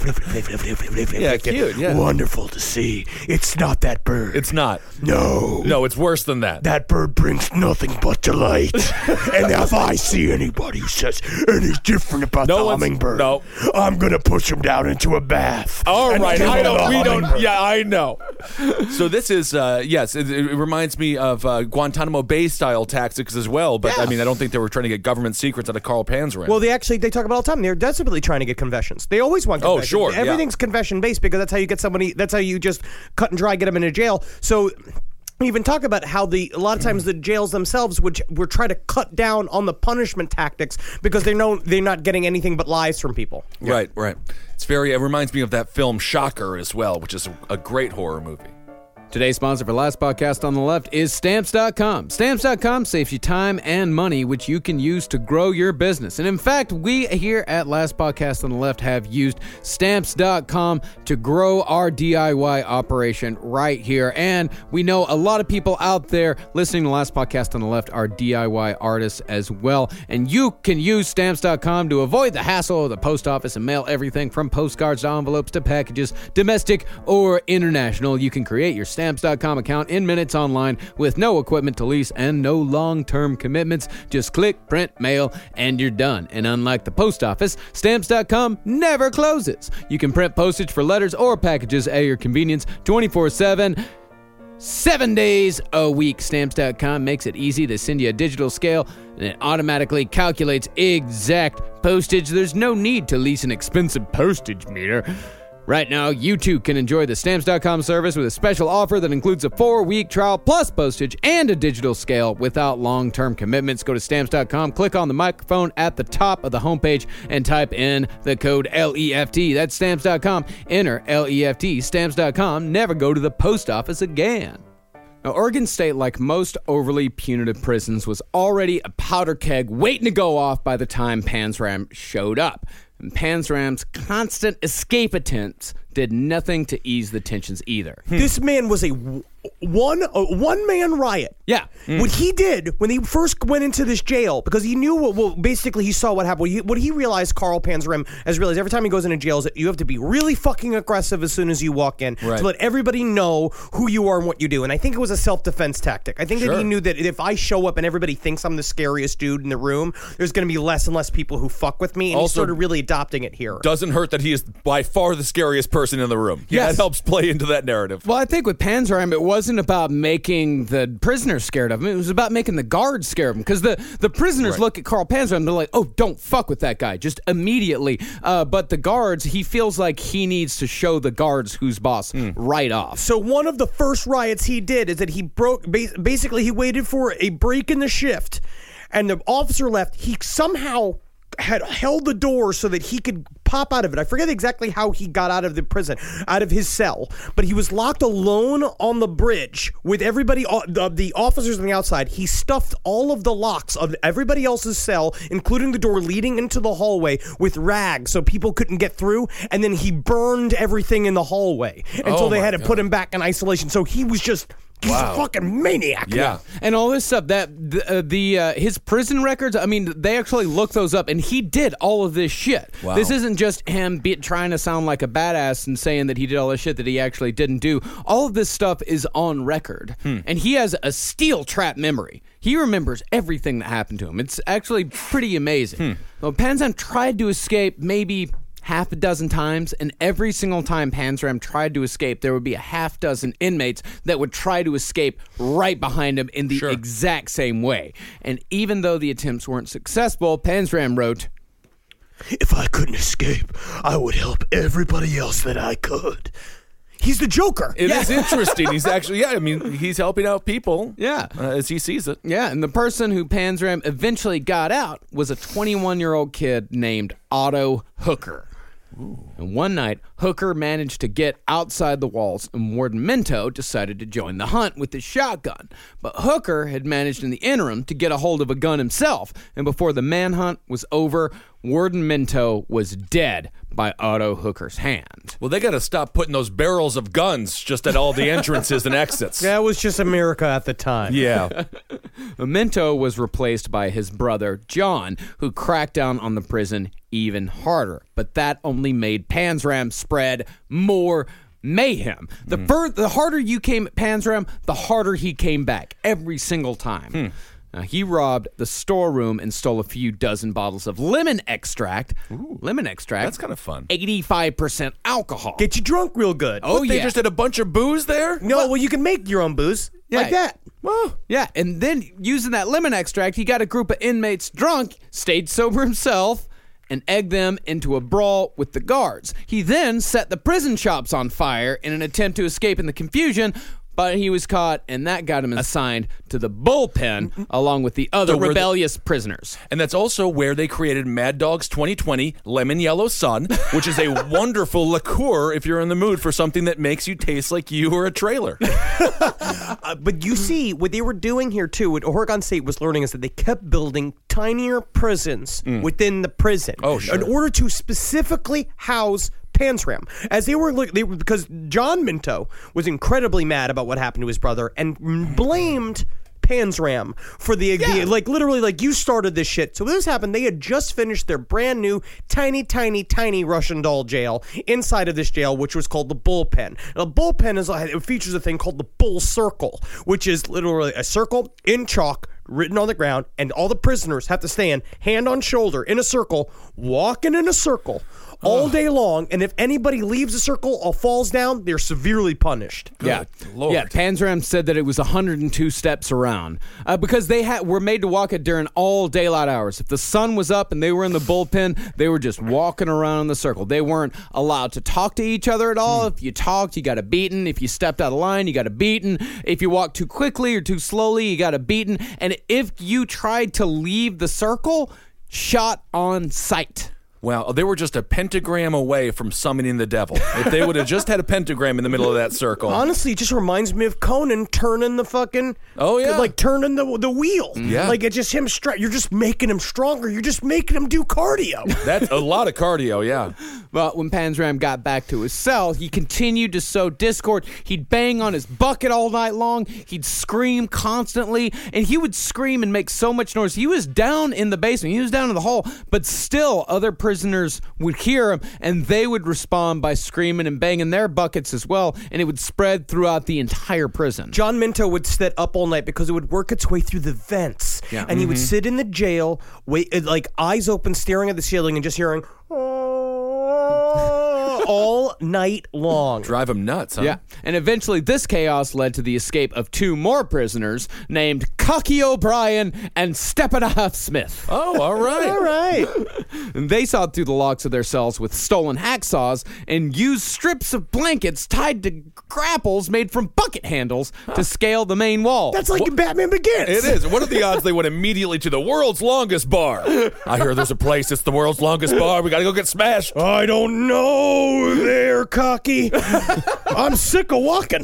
cute, wonderful to see. It's not that bird. It's not. No, it's worse than that. That bird brings nothing but delight. And if I see anybody who says any different about the hummingbird, I'm gonna push him down into a bath. All right, I know we don't. Yeah, I know. So this is yes, it reminds me of Guantanamo Bay style tactics as well. But I mean, I don't think they were trying to get government secrets out of Carl Panzram. Well, they talk about all the time. They're desperately trying to get confessions. They always want confessions. Oh, sure, everything's confession based because that's how you get somebody. That's how you just cut and dry get them into jail. So. We even talk about how a lot of times the jails themselves would try to cut down on the punishment tactics because they know they're not getting anything but lies from people. Right. It reminds me of that film Shocker as well, which is a great horror movie. Today's sponsor for Last Podcast on the Left is Stamps.com. Stamps.com saves you time and money, which you can use to grow your business. And in fact, we here at Last Podcast on the Left have used Stamps.com to grow our DIY operation right here. And we know a lot of people out there listening to Last Podcast on the Left are DIY artists as well. And you can use Stamps.com to avoid the hassle of the post office and mail everything from postcards to envelopes to packages, domestic or international. You can create your Stamps.com account in minutes online with no equipment to lease and no long-term commitments. Just click, print, mail, and you're done. And unlike the post office, Stamps.com never closes. You can print postage for letters or packages at your convenience 24/7. 7 days a week. Stamps.com makes it easy to send you a digital scale, and it automatically calculates exact postage. There's no need to lease an expensive postage meter. Right now, you too can enjoy the Stamps.com service with a special offer that includes a 4-week trial plus postage and a digital scale without long-term commitments. Go to Stamps.com, click on the microphone at the top of the homepage, and type in the code LEFT. That's Stamps.com. Enter LEFT. Stamps.com. Never go to the post office again. Now, Oregon State, like most overly punitive prisons, was already a powder keg waiting to go off by the time Panzram showed up. And Panzram's constant escape attempts did nothing to ease the tensions either. This man was a one-man riot. Yeah. What he did when he first went into this jail, because he knew basically he saw what happened. What he realized, Carl Panzram has realized every time he goes into jail is that you have to be really fucking aggressive as soon as you walk in to let everybody know who you are and what you do. And I think it was a self-defense tactic. I think that he knew that if I show up and everybody thinks I'm the scariest dude in the room, there's going to be less and less people who fuck with me. And he started really adopting it here. Doesn't hurt that he is by far the scariest person in the room. Yeah, that helps play into that narrative. Well, I think with Panzram, it wasn't about making the prisoners scared of him. It was about making the guards scared of him. Because the prisoners look at Carl Panzram and they're like, oh, don't fuck with that guy. Just immediately. But the guards, he feels like he needs to show the guards who's boss right off. So one of the first riots he did is that he basically he waited for a break in the shift and the officer left. He somehow had held the door so that he could pop out of it. I forget exactly how he got out of the prison, out of his cell, but he was locked alone on the bridge with everybody, the officers on the outside. He stuffed all of the locks of everybody else's cell, including the door leading into the hallway, with rags so people couldn't get through, and then he burned everything in the hallway until they had to put him back in isolation. So he was just... He's a fucking maniac. Yeah. And all this stuff, that his prison records, I mean, they actually looked those up, and he did all of this shit. Wow. This isn't just him trying to sound like a badass and saying that he did all this shit that he actually didn't do. All of this stuff is on record. And he has a steel trap memory. He remembers everything that happened to him. It's actually pretty amazing. Well, Panzram tried to escape maybe half a dozen times, and every single time Panzram tried to escape, there would be a half dozen inmates that would try to escape right behind him in the exact same way. And even though the attempts weren't successful, Panzram wrote, "If I couldn't escape, I would help everybody else that I could." He's the Joker. It is interesting. He's actually, I mean, he's helping out people. Yeah. As he sees it. Yeah, and the person who Panzram eventually got out was a 21-year-old kid named Otto Hooker. And one night, Hooker managed to get outside the walls, and Warden Minto decided to join the hunt with his shotgun. But Hooker had managed in the interim to get a hold of a gun himself, and before the manhunt was over, Warden Minto was dead by Otto Hooker's hand. Well, they got to stop putting those barrels of guns just at all the entrances and exits. That was just America at the time. Yeah. Minto was replaced by his brother, John, who cracked down on the prison even harder. But that only made Panzram spread more mayhem. The harder you came at Panzram, the harder he came back every single time. Now, he robbed the storeroom and stole a few dozen bottles of lemon extract. Lemon extract. That's kind of fun. 85% alcohol. Get you drunk real good. Oh, They yeah. just had a bunch of booze there? No, well, you can make your own booze like that. Well, yeah, and then using that lemon extract, he got a group of inmates drunk, stayed sober himself, and egged them into a brawl with the guards. He then set the prison shops on fire in an attempt to escape in the confusion, but he was caught, and that got him assigned to the bullpen along with the other rebellious prisoners. And that's also where they created Mad Dog's 2020 Lemon Yellow Sun, which is a wonderful liqueur if you're in the mood for something that makes you taste like you or a trailer. But you see, what they were doing here, too, what Oregon State was learning is that they kept building tinier prisons within the prison in order to specifically house Panzram. As they were because John Minto was incredibly mad about what happened to his brother and blamed Panzram for the literally you started this shit. So when this happened, they had just finished their brand new tiny Russian doll jail inside of this jail, which was called the Bullpen. Now, the Bullpen it features a thing called the Bull Circle, which is literally a circle in chalk written on the ground, and all the prisoners have to stand hand on shoulder in a circle, walking in a circle all day long, and if anybody leaves the circle or falls down, they're severely punished. Yeah, Lord. Yeah. Panzram said that it was 102 steps around because they were made to walk it during all daylight hours. If the sun was up and they were in the bullpen, they were just walking around in the circle. They weren't allowed to talk to each other at all. If you talked, you got a beaten. If you stepped out of line, you got a beaten. If you walked too quickly or too slowly, you got a beaten. And if you tried to leave the circle, shot on sight. Well, they were just a pentagram away from summoning the devil. If they would have just had a pentagram in the middle of that circle. Honestly, it just reminds me of Conan turning the fucking... Oh, yeah. Like turning the wheel. Yeah. Like it's just him... You're just making him stronger. You're just making him do cardio. That's a lot of cardio, yeah. But when Panzram got back to his cell, he continued to sow discord. He'd bang on his bucket all night long. He'd scream constantly. And he would scream and make so much noise. He was down in the basement. He was down in the hall. But still, other prisoners would hear him, and they would respond by screaming and banging their buckets as well. And it would spread throughout the entire prison. John Minto would sit up all night because it would work its way through the vents. Yeah. And he would sit in the jail, wait, like eyes open, staring at the ceiling and just hearing... all night long. Drive him nuts, huh? Yeah. And eventually this chaos led to the escape of 2 more prisoners named Cocky O'Brien and Steppenhoff Smith. Oh, all right. All right. And they sawed through the locks of their cells with stolen hacksaws and used strips of blankets tied to grapples made from bucket handles to scale the main wall. That's like Batman Begins. It is. What are the odds they went immediately to the world's longest bar? I hear there's a place that's the world's longest bar. We got to go get smashed. I don't know there, Cocky. I'm sick of walking.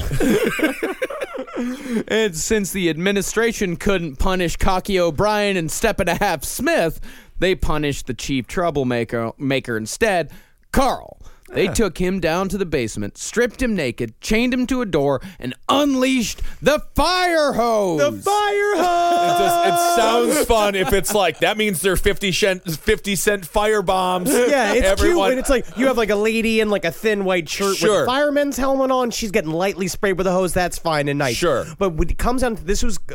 And since the administration couldn't punish Cocky O'Brien and Steppenhoff Smith, they punished the chief troublemaker instead, Carl. They took him down to the basement, stripped him naked, chained him to a door, and unleashed the fire hose. The fire hose. It sounds fun if it's like, that means they're 50 cent fire bombs. Yeah, it's Everyone- cute. And it's like you have like a lady in like a thin white shirt with a fireman's helmet on. She's getting lightly sprayed with a hose. That's fine and nice. Sure. But when it comes down to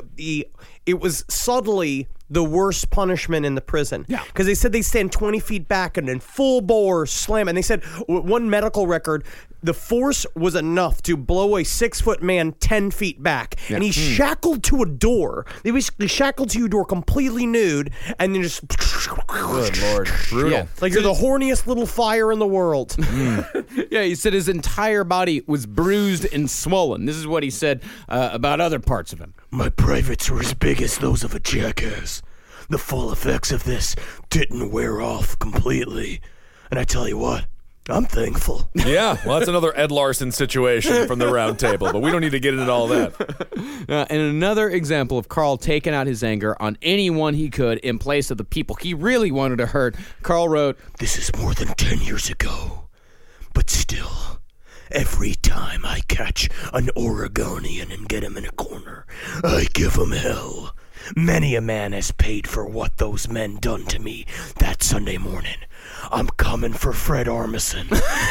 it was subtly the worst punishment in the prison. Yeah. Because they said they stand 20 feet back and then full bore slam. And they said one medical record, the force was enough to blow a 6-foot man 10 feet back. Yeah. And he's shackled to a door. They basically shackled to a door completely nude and then just... Good Lord. Brutal. Yeah. Like you're the horniest little fire in the world. Yeah, he said his entire body was bruised and swollen. This is what he said about other parts of him. My privates were as big as those of a jackass. The full effects of this didn't wear off completely. And I tell you what, I'm thankful. Yeah, well, that's another Ed Larson situation from the round table, but we don't need to get into all that. And another example of Carl taking out his anger on anyone he could in place of the people he really wanted to hurt, Carl wrote, "This is more than 10 years ago, but still, every time I catch an Oregonian and get him in a corner, I give him hell. Many a man has paid for what those men done to me that Sunday morning. I'm coming for Fred Armisen.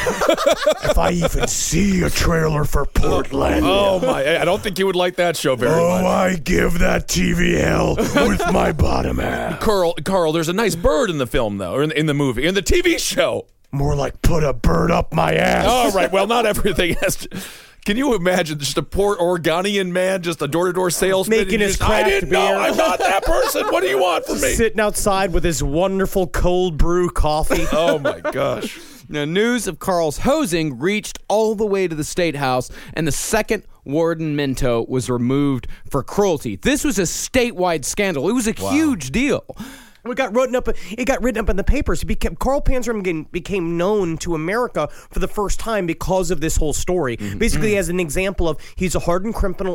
If I even see a trailer for Portland." Oh my, I don't think you would like that show very much. I give that TV hell with my bottom half. Carl, there's a nice bird in the film, though, or in the movie, in the TV show. More like put a bird up my ass. All right, well, not everything has to... Can you imagine just a poor Oregonian man, just a door-to-door salesman? Making his craft I didn't beer. know. I'm not that person. What do you want from me? Sitting outside with his wonderful cold brew coffee. Oh, my gosh. Now, news of Carl's hosing reached all the way to the State House, and the second warden Minto was removed for cruelty. This was a statewide scandal. It was a huge deal. It got written up in the papers. Carl Panzram became known to America for the first time because of this whole story. Basically, as an example of he's a hardened criminal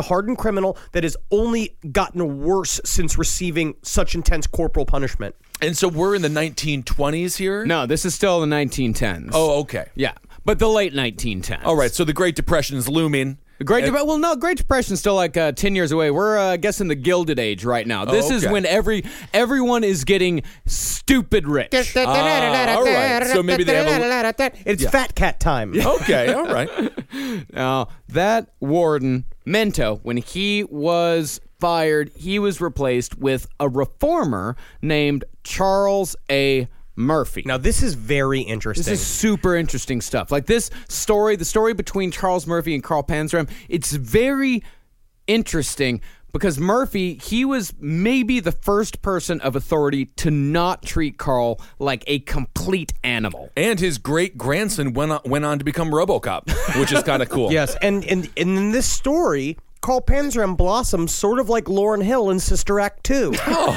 that has only gotten worse since receiving such intense corporal punishment. And so we're in the 1920s here? No, this is still the 1910s. Oh, okay. Yeah, but the late 1910s. All right, so the Great Depression is looming. The Great Depression's still like 10 years away. We're, I guess, in the Gilded Age right now. This is when everyone is getting stupid rich. All right, so maybe they have It's fat cat time. Okay, all right. Now, that warden, Minto, when he was fired, he was replaced with a reformer named Charles A. Murphy. Now, this is very interesting. This is super interesting stuff. Like this story, the story between Charles Murphy and Carl Panzram, it's very interesting because Murphy, he was maybe the first person of authority to not treat Carl like a complete animal. And his great-grandson went on to become RoboCop, which is kind of cool. Yes, and in this story, Carl Panzram blossoms sort of like Lauryn Hill in Sister Act 2.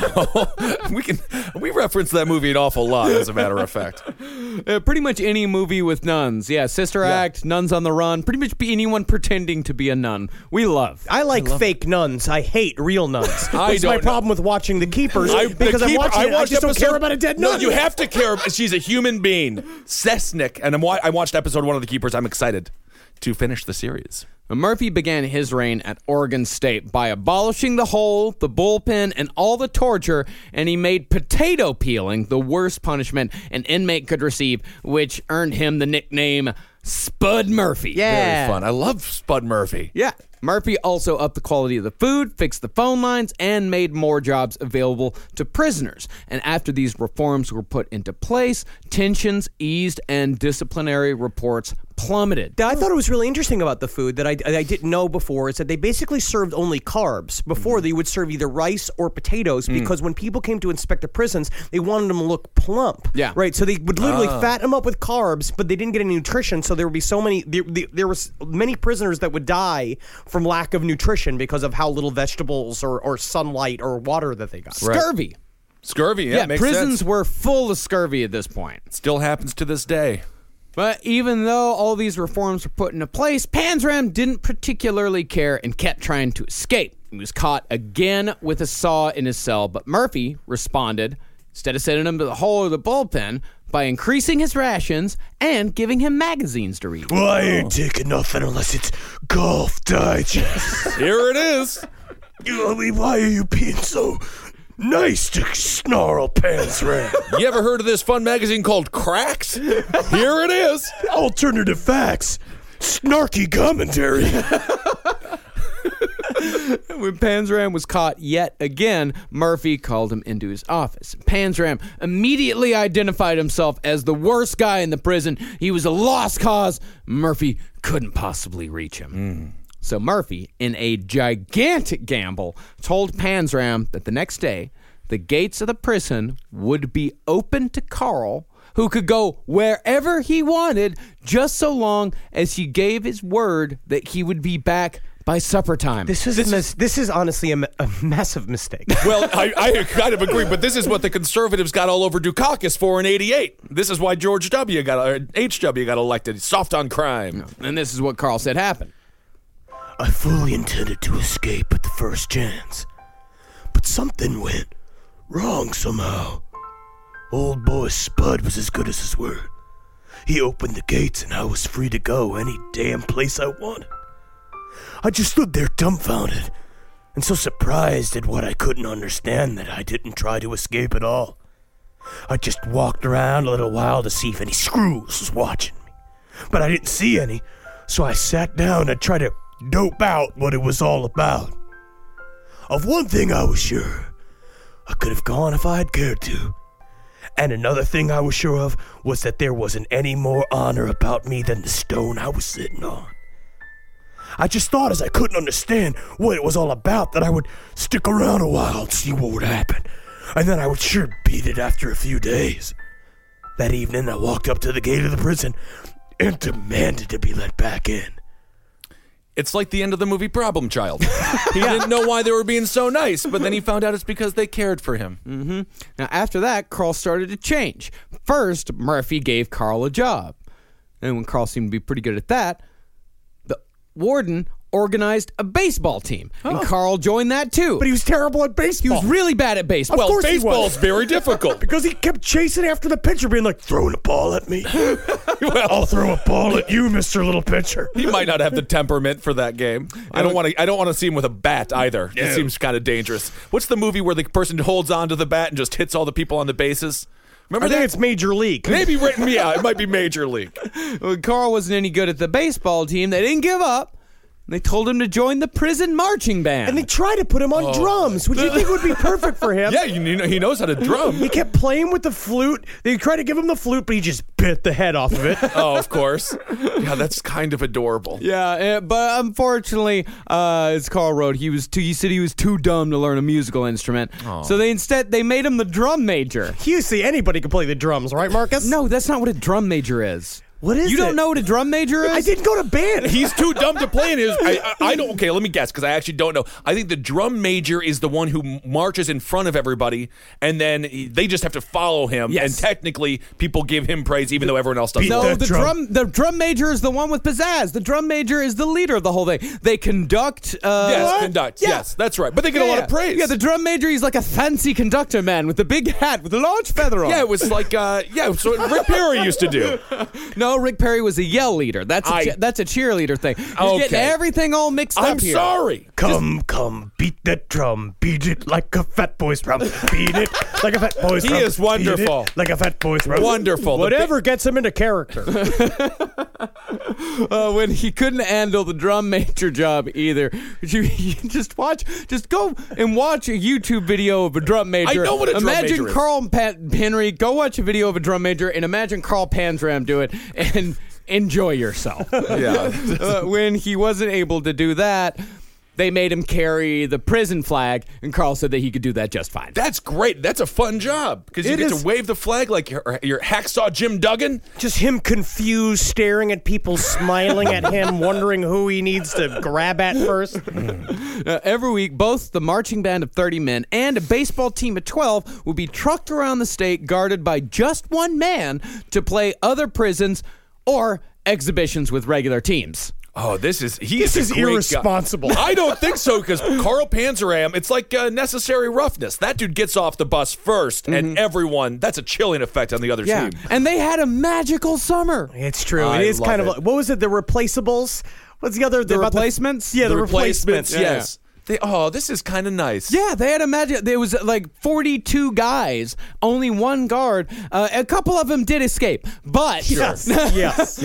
Oh, we reference that movie an awful lot, as a matter of fact. Pretty much any movie with nuns. Yeah, Sister Act, Nuns on the Run, pretty much anyone pretending to be a nun. We love. I like fake nuns. I hate real nuns. That's my problem with watching The Keepers. I just don't care about a dead nun. No, you have to care. She's a human being. Cessnick. And I watched episode 1 of The Keepers. I'm excited to finish the series. Murphy began his reign at Oregon State by abolishing the hole, the bullpen, and all the torture, and he made potato peeling the worst punishment an inmate could receive, which earned him the nickname Spud Murphy. Very fun. I love Spud Murphy. Yeah. Murphy also upped the quality of the food, fixed the phone lines, and made more jobs available to prisoners. And after these reforms were put into place, tensions eased and disciplinary reports plummeted. I thought it was really interesting about the food that I didn't know before is that they basically served only carbs. Before, they would serve either rice or potatoes because when people came to inspect the prisons, they wanted them to look plump. Yeah. Right? So they would literally fatten them up with carbs, but they didn't get any nutrition, so there would be so many... There was many prisoners that would die from lack of nutrition because of how little vegetables or sunlight or water that they got. Scurvy. Scurvy, yeah, makes prisons sense. were full of scurvy at this point. Still happens to this day. But even though all these reforms were put into place, Panzram didn't particularly care and kept trying to escape. He was caught again with a saw in his cell, but Murphy responded, instead of sending him to the hole or the bullpen, by increasing his rations and giving him magazines to read. Well, I ain't taking nothing unless it's Golf Digest. Here it is. I mean, why are you being so nice to Snarl Panzram? You ever heard of this fun magazine called Cracks? Here it is. Alternative facts. Snarky commentary. When Panzram was caught yet again, Murphy called him into his office. Panzram immediately identified himself as the worst guy in the prison. He was a lost cause. Murphy couldn't possibly reach him. So Murphy, in a gigantic gamble, told Panzram that the next day, the gates of the prison would be open to Carl, who could go wherever he wanted, just so long as he gave his word that he would be back by supper time. This is honestly a massive mistake. Well, I kind of agree, but this is what the conservatives got all over Dukakis for in '88. This is why H.W. got elected. Soft on crime. And this is what Carl said happened. I fully intended to escape at the first chance, but something went wrong somehow. Old boy Spud was as good as his word. He opened the gates and I was free to go any damn place I wanted. I just stood there dumbfounded and so surprised at what I couldn't understand that I didn't try to escape at all. I just walked around a little while to see if any screws was watching me, but I didn't see any, so I sat down and tried to dope out what it was all about. Of one thing I was sure, I could have gone if I had cared to. And another thing I was sure of was that there wasn't any more honor about me than the stone I was sitting on. I just thought, as I couldn't understand what it was all about, that I would stick around a while and see what would happen, and then I would sure beat it after a few days. That evening, I walked up to the gate of the prison and demanded to be let back in. It's like the end of the movie Problem Child. He didn't know why they were being so nice, but then he found out it's because they cared for him. Now, after that, Carl started to change. First, Murphy gave Carl a job. And when Carl seemed to be pretty good at that, the warden organized a baseball team. And Carl joined that too. But he was terrible at baseball. He was really bad at baseball. Of course he was. Baseball's very difficult. Because he kept chasing after the pitcher, being like, Throwing a ball at me? Well, I'll throw a ball at you, Mr. Little Pitcher. he might not have the temperament for that game. I don't want to see him with a bat either. It Yeah. seems kind of dangerous. What's the movie where the person holds on to the bat and just hits all the people on the bases? Remember I think that? it's Major League. Maybe written me out. It might be Major League. When Carl wasn't any good at the baseball team, they didn't give up. They told him to join the prison marching band. And they tried to put him on drums, which you think would be perfect for him. Yeah, he knows how to drum. He kept playing with the flute. They tried to give him the flute, but he just bit the head off of it. Oh, of course. Yeah, that's kind of adorable. Yeah, but unfortunately, as Carl wrote, he said he was too dumb to learn a musical instrument. So they made him the drum major. You see, anybody can play the drums, right, Marcus? No, that's not what a drum major is. What is You don't it? know what a drum major is? I didn't go to band. He's too dumb to play in his. I don't. Okay, let me guess because I actually don't know. I think the drum major is the one who marches in front of everybody, and then they just have to follow him. Yes. And technically, people give him praise even though everyone else doesn't. No, that the drum major is the one with pizzazz. The drum major is the leader of the whole thing. They conduct. Yes, conduct. Yeah. Yes, that's right. But they get a lot of praise. Yeah, the drum major, he's like a fancy conductor man with a big hat with a large feather on. Yeah, it was like so what Rick Perry used to do. No, Rick Perry was a yell leader. That's a cheerleader thing. You're getting everything all mixed up I'm here. sorry. Come, beat that drum. Beat it like a fat boy's drum. Beat it like a fat boy's He drum. is wonderful. Beat it like a fat boy's drum. Wonderful. Whatever gets him into character. When he couldn't handle the drum major job either. You just go and watch a YouTube video of a drum major. I know what a drum imagine major is. Carl Henry, go watch a video of a drum major and imagine Carl Panzram do it and enjoy yourself. Yeah. When he wasn't able to do that, they made him carry the prison flag, and Carl said that he could do that just fine. That's great. That's a fun job because you get to wave the flag like your hacksaw Jim Duggan. Just him confused, staring at people, smiling at him, wondering who he needs to grab at first. Every week, both the marching band of 30 men and a baseball team of 12 will be trucked around the state guarded by just one man to play other prisons or exhibitions with regular teams. Oh, this is a great irresponsible. guy. I don't think so because Carl Panzram, it's like necessary roughness. That dude gets off the bus first, and everyone, that's a chilling effect on the other team. And they had a magical summer. It's true. I It is love kind of it. like, what was it? The Replaceables? What's the other? The replacements? Yeah, the replacements. Yes. This is kind of nice. Yeah, they had a magic. There was like 42 guys, only one guard. A couple of them did escape, but Yes. Yes.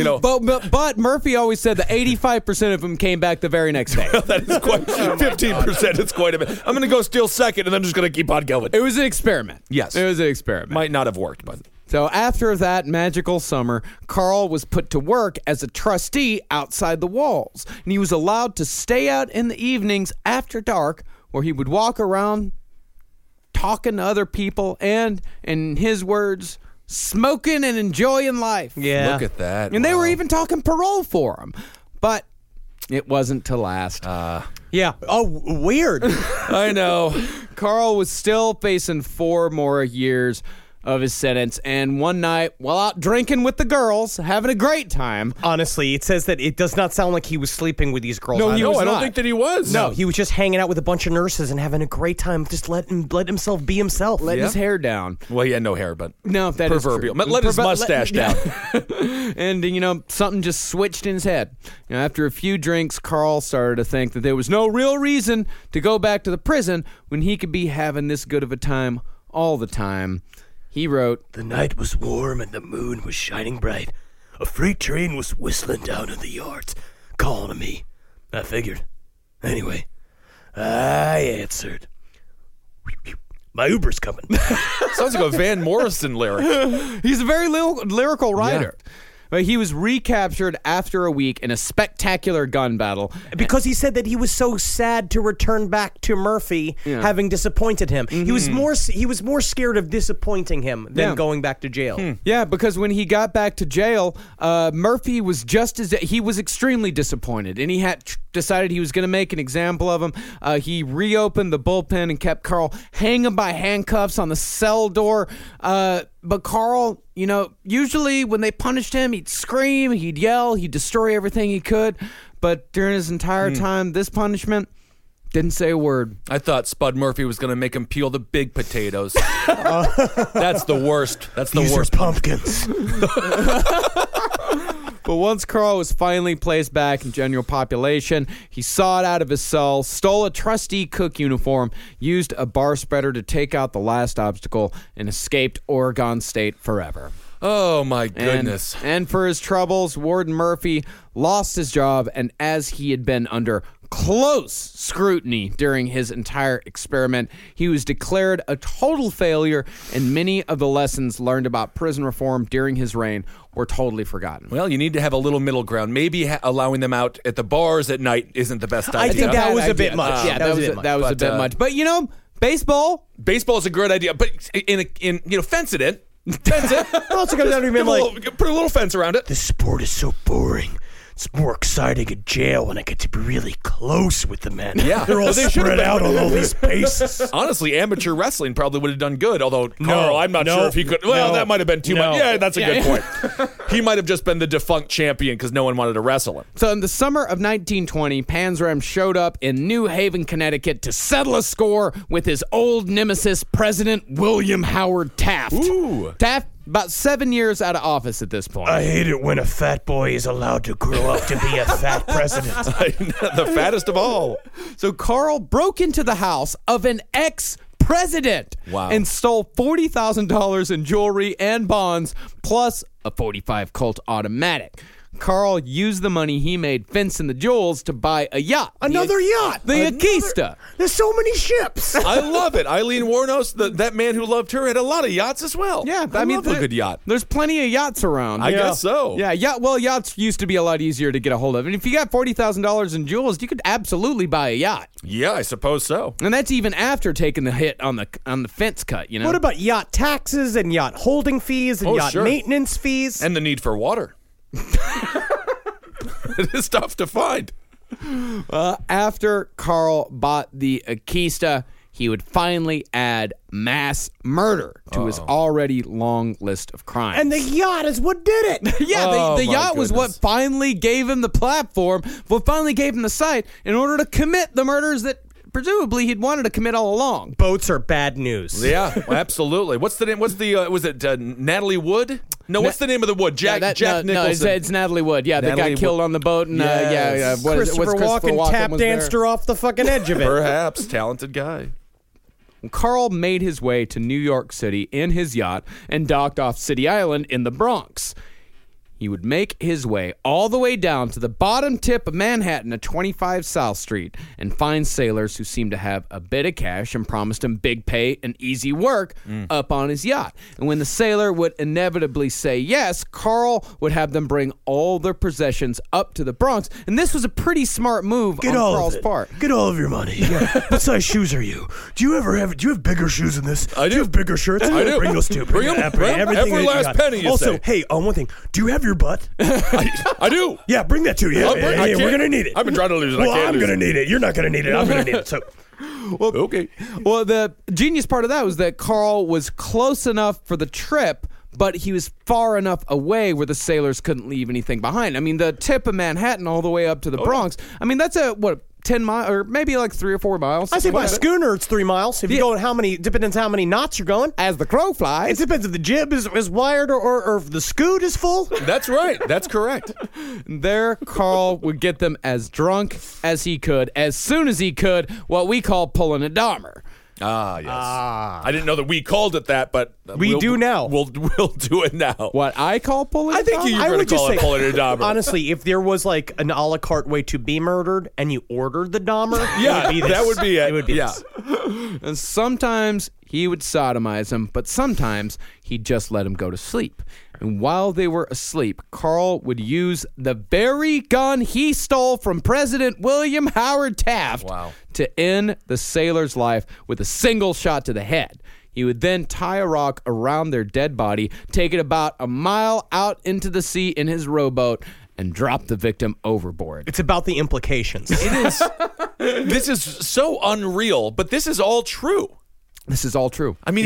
But Murphy always said that 85% of them came back the very next day. That is quite 15%. It's quite a bit. I'm going to go steal second, and then just going to keep on going. It was an experiment. Yes. It was an experiment. Might not have worked, but So after that magical summer, Carl was put to work as a trustee outside the walls, and he was allowed to stay out in the evenings after dark, where he would walk around talking to other people and, in his words, smoking and enjoying life. Yeah. look at that. And they were Wow. even talking parole for him. But it wasn't to last. Yeah. Oh, weird. I know. Carl was still facing 4 more years of his sentence, and one night, while out drinking with the girls, having a great time. Honestly, it says that it does not sound like he was sleeping with these girls. No, he either. was I don't not. think that he was. No, he was just hanging out with a bunch of nurses and having a great time. Just let himself be himself. Letting his hair down. Well, he had no hair, but No, that proverbial. is true. Let his mustache down. And, something just switched in his head. After a few drinks, Carl started to think that there was no real reason to go back to the prison when he could be having this good of a time all the time. He wrote, The night was warm and the moon was shining bright. A freight train was whistling down in the yards, calling to me. I figured. Anyway, I answered. My Uber's coming. Sounds like a Van Morrison lyric. he's a very lyrical writer. But he was recaptured after a week in a spectacular gun battle. Because he said that he was so sad to return back to Murphy, having disappointed him. He was more scared of disappointing him than going back to jail. Yeah, because when he got back to jail, Murphy was he was extremely disappointed, and he had decided he was going to make an example of him. He reopened the bullpen and kept Carl hanging by handcuffs on the cell door. But Carl, usually when they punished him, he'd scream, he'd yell, he'd destroy everything he could. But during his entire time, this punishment, didn't say a word. I thought Spud Murphy was going to make him peel the big potatoes. That's the worst. That's the These worst. are pumpkins. But once Carl was finally placed back in general population, he sawed out of his cell, stole a trustee cook uniform, used a bar spreader to take out the last obstacle, and escaped Oregon State forever. Oh, my goodness. And for his troubles, Warden Murphy lost his job, and as he had been under close scrutiny during his entire experiment, he was declared a total failure, and many of the lessons learned about prison reform during his reign were totally forgotten. Well, you need to have a little middle ground. Maybe allowing them out at the bars at night isn't the best idea. I think that was a bit idea. much. Yeah, that was a bit much. But, baseball. Baseball is a great idea, but fence it in. Fence it. Also comes down to Put a little fence around it. This sport is so boring. It's more exciting in jail when I get to be really close with the men. Yeah. They're all They should've spread been. out on all these bases. Honestly, amateur wrestling probably would have done good, although Carl, I'm not sure if he could. Well, that might have been too much. Yeah, that's a good point. He might have just been the defunct champion because no one wanted to wrestle him. So in the summer of 1920, Panzram showed up in New Haven, Connecticut to settle a score with his old nemesis, President William Howard Taft. Ooh. Taft, about 7 years out of office at this point. I hate it when a fat boy is allowed to grow up to be a fat president. The fattest of all. So Carl broke into the house of an ex-president and stole $40,000 in jewelry and bonds, plus a .45 Colt automatic. Carl used the money he made fencing the jewels to buy a yacht. Another yacht. The Akista. There's so many ships. I love it. Eileen Wuornos, that man who loved her, had a lot of yachts as well. Yeah, I mean, love a good yacht. There's plenty of yachts around. I guess so. Yeah, yachts used to be a lot easier to get a hold of. And if you got $40,000 in jewels, you could absolutely buy a yacht. Yeah, I suppose so. And that's even after taking the hit on the fence cut, you know? What about yacht taxes and yacht holding fees and yacht maintenance fees? And the need for water. It is tough to find. After Carl bought the Akista, he would finally add mass murder to his already long list of crimes. And the yacht is what did it. Yeah, the yacht was what finally gave him the platform, what finally gave him the site in order to commit the murders that presumably he'd wanted to commit all along. Boats are bad news. Yeah, absolutely. What's the name? Was it Natalie Wood? No, what's the name of the Wood? Jack Nicholson. No, it's Natalie Wood. Yeah, they got killed on the boat. And Christopher Walken tap danced her off the fucking edge of it. Perhaps. Talented guy. Carl made his way to New York City in his yacht and docked off City Island in the Bronx. He would make his way all the way down to the bottom tip of Manhattan at 25 South Street and find sailors who seemed to have a bit of cash and promised him big pay and easy work up on his yacht. And when the sailor would inevitably say yes, Carl would have them bring all their possessions up to the Bronx. And this was a pretty smart move on Carl's part. Get all of your money. Yeah. What size shoes are you? Do you have bigger shoes than this? I do. Do you have bigger shirts? I do. Bring those two. Bring them. Every last penny you Also, say. hey, one thing. Do you have your butt? I do. Yeah, bring that too. Yeah, we're going to need it. I've been trying to lose it. Well, I'm going to need it. You're not going to need it. I'm going to need it. So, okay. Well, the genius part of that was that Carl was close enough for the trip, but he was far enough away where the sailors couldn't leave anything behind. I mean, the tip of Manhattan all the way up to the Bronx. I mean, that's 10 miles, or maybe like 3 or 4 miles. I say by schooner, it's 3 miles. If you go depends how many knots you're going. As the crow flies. It depends if the jib is wired or if the scoot is full. That's right. That's correct. There, Carl would get them as drunk as he could, as soon as he could, what we call pulling a Dahmer. Ah, yes. I didn't know that we called it that, but we do now. We'll do it now. What I call pulling a Dahmer? I think you're going to call it pulling a Dahmer. Honestly, if there was like an a la carte way to be murdered and you ordered the Dahmer, that would be it. It would be this. And sometimes he would sodomize him, but sometimes he'd just let him go to sleep. And while they were asleep, Carl would use the very gun he stole from President William Howard Taft to end the sailor's life with a single shot to the head. He would then tie a rock around their dead body, take it about a mile out into the sea in his rowboat, and drop the victim overboard. It's about the implications. It is. This is so unreal, but this is all true. This is all true. I mean,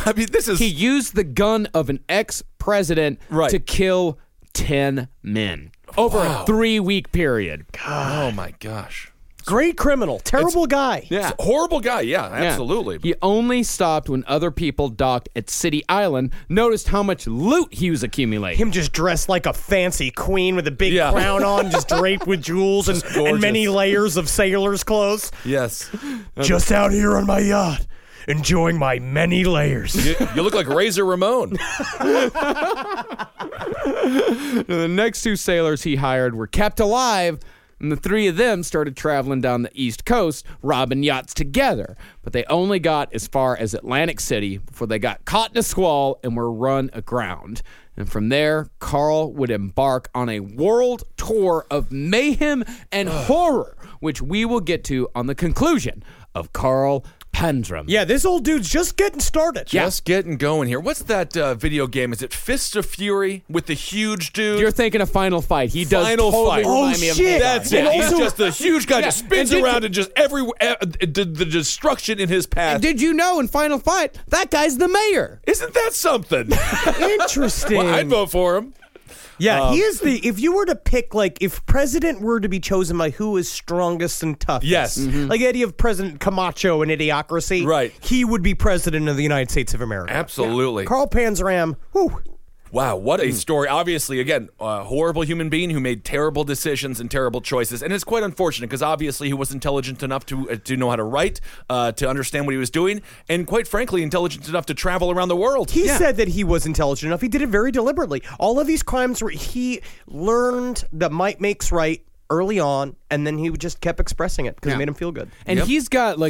He used the gun of an ex-president to kill 10 men over a 3-week period. God. Oh, my gosh. Great criminal. Terrible guy. Yeah. Horrible guy. Yeah, absolutely. He only stopped when other people docked at City Island, noticed how much loot he was accumulating. Him just dressed like a fancy queen with a big crown on, just draped with jewels and many layers of sailor's clothes. Yes. Just out here on my yacht, enjoying my many layers. You look like Razor Ramon. The next 2 sailors he hired were kept alive, and the 3 of them started traveling down the East Coast, robbing yachts together. But they only got as far as Atlantic City before they got caught in a squall and were run aground. And from there, Carl would embark on a world tour of mayhem and horror, which we will get to on the conclusion of Carl Panzram. Yeah, this old dude's just getting started. Just getting going here. What's that video game? Is it Fists of Fury with the huge dude? You're thinking of Final Fight. He does Final totally Fight. remind me of shit. That's it. He's just the huge guy, just spins around and just the destruction in his path. And did you know in Final Fight, that guy's the mayor? Isn't that something? Interesting. Well, I'd vote for him. Yeah, he is if you were to pick, like, if president were to be chosen by who is strongest and toughest. Yes. Like the idea of President Camacho in Idiocracy. Right. He would be president of the United States of America. Absolutely. Carl Panzram, whew. Wow, what a story. Obviously, again, a horrible human being who made terrible decisions and terrible choices. And it's quite unfortunate because obviously he was intelligent enough to know how to write, to understand what he was doing, and quite frankly, intelligent enough to travel around the world. He said that he was intelligent enough. He did it very deliberately. All of these crimes where he learned that might makes right early on, and then he just kept expressing it because it made him feel good. And he's got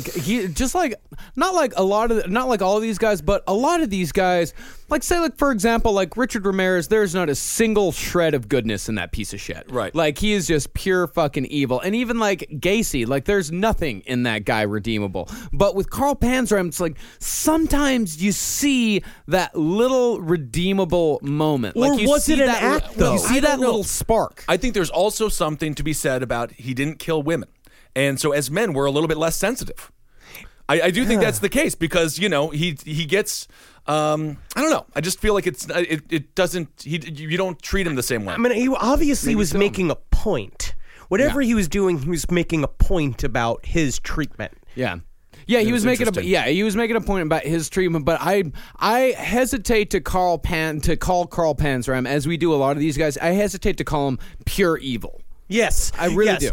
not like all of these guys, but a lot of these guys, like say like for example, like Richard Ramirez, there's not a single shred of goodness in that piece of shit. Right. Like he is just pure fucking evil. And even like Gacy, like there's nothing in that guy redeemable. But with Carl Panzram, it's like sometimes you see that little redeemable moment. Or like you was see it an that, act, though? You see that little spark. I think there's also something to be said about he didn't kill women. And so as men, we're a little bit less sensitive. I do think that's the case because, you know, he gets, I don't know. I just feel like it doesn't, you don't treat him the same way. I mean, he obviously was making a point. Whatever he was doing, he was making a point about his treatment. Yeah. Yeah, he was making a point about his treatment, but I hesitate to call Carl Panzram, as we do a lot of these guys. I hesitate to call him pure evil. Yes, I really do.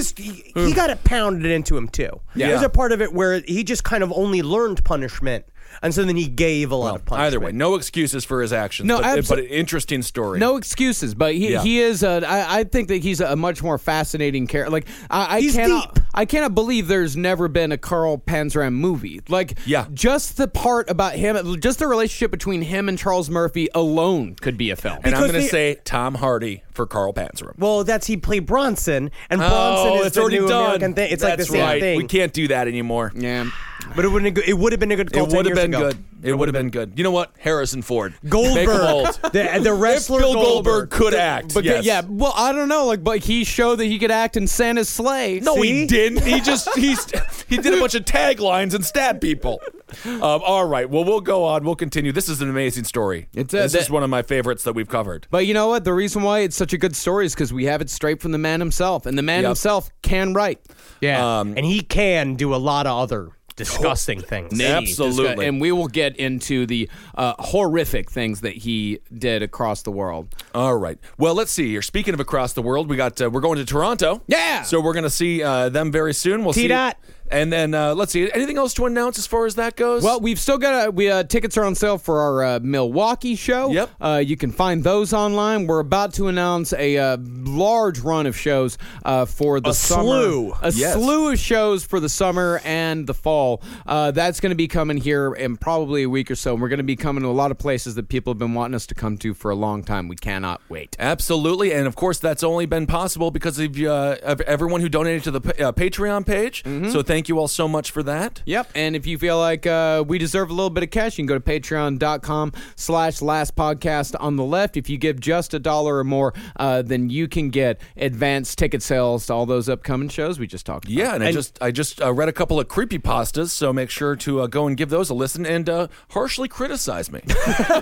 He got it pounded into him too. Yeah. There's a part of it where he just kind of only learned punishment, and so then he gave a lot of punishment. Either way, no excuses for his actions. No, but an interesting story. No excuses, but he is. I think that he's a much more fascinating character. Like He's deep. I cannot believe there's never been a Carl Panzram movie. Like, just the part about him, just the relationship between him and Charles Murphy alone could be a film. And I'm going to say Tom Hardy for Carl Panzram. Well, he played Bronson, and Bronson is it's the already new done. American thing. It's like the same thing. We can't do that anymore. Yeah. But it would have been a good call 10 years ago. It would have been good. You know what? Harrison Ford. Goldberg. Make him old. The wrestler If Bill Goldberg could act. But yes. yeah, well, I don't know. Like, but he showed that he could act in Santa's sleigh. No, he didn't. He did a bunch of taglines and stabbed people. All right. Well, we'll go on. We'll continue. This is an amazing story. This is one of my favorites that we've covered. But you know what? The reason why it's such a good story is because we have it straight from the man himself, and the man himself can write. Yeah, and he can do a lot of other disgusting things. Absolutely. And we will get into the horrific things that he did across the world. All right. Well, let's see here. Speaking of across the world, we're going to Toronto. Yeah. So we're going to see them very soon. We'll see. T-Dot. And then let's see. Anything else to announce as far as that goes? Well, we've still got tickets are on sale for our Milwaukee show. Yep. You can find those online. We're about to announce a large run of shows for the summer. A slew of shows for the summer and the fall. That's going to be coming here in probably a week or so. And we're going to be coming to a lot of places that people have been wanting us to come to for a long time. We cannot wait. Absolutely. And of course, that's only been possible because of everyone who donated to the Patreon page. Mm-hmm. So thank you all so much for that. Yep. And if you feel like we deserve a little bit of cash, you can go to patreon.com/lastpodcast on the left. If you give just $1 or more, then you can get advanced ticket sales to all those upcoming shows we just talked about. Yeah, and I just read a couple of creepypastas, so make sure to go and give those a listen and harshly criticize me.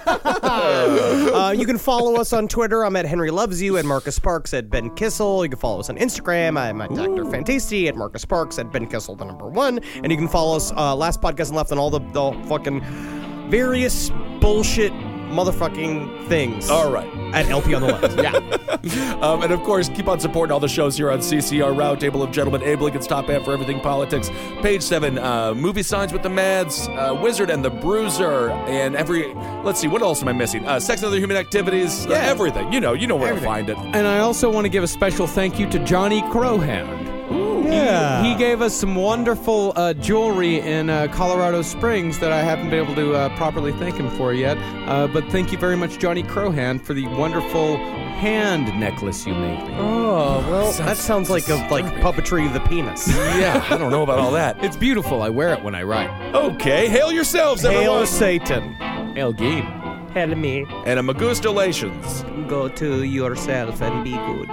You can follow us on Twitter. I'm at Henry Loves You, at Marcus Sparks, at Ben Kissel. You can follow us on Instagram. I'm at Dr. Fantasy, at Marcus Sparks, at Ben Kissel, the number 1. And you can follow us Last Podcast and Left on all the fucking various bullshit motherfucking things. All right. At LP on the left. Yeah. And of course, keep on supporting all the shows here on CCR, Roundtable of Gentlemen, Abe Lincoln's Top Hat for Everything Politics, Page 7, Movie Signs with the Mads, Wizard and the Bruiser, and let's see, what else am I missing? Sex and Other Human Activities, everything. You know where to find it. And I also want to give a special thank you to Johnny Crowhound. Yeah. He gave us some wonderful jewelry in Colorado Springs that I haven't been able to properly thank him for yet. But thank you very much, Johnny Crowhand, for the wonderful hand necklace you made me. Oh, well, that sounds like puppetry of the penis. Yeah, I don't know about all that. It's beautiful. I wear it when I write. Okay, hail yourselves, everyone. Hail Satan. Hail Gabe. Hail me. And a Magustalations. Go to yourself and be good.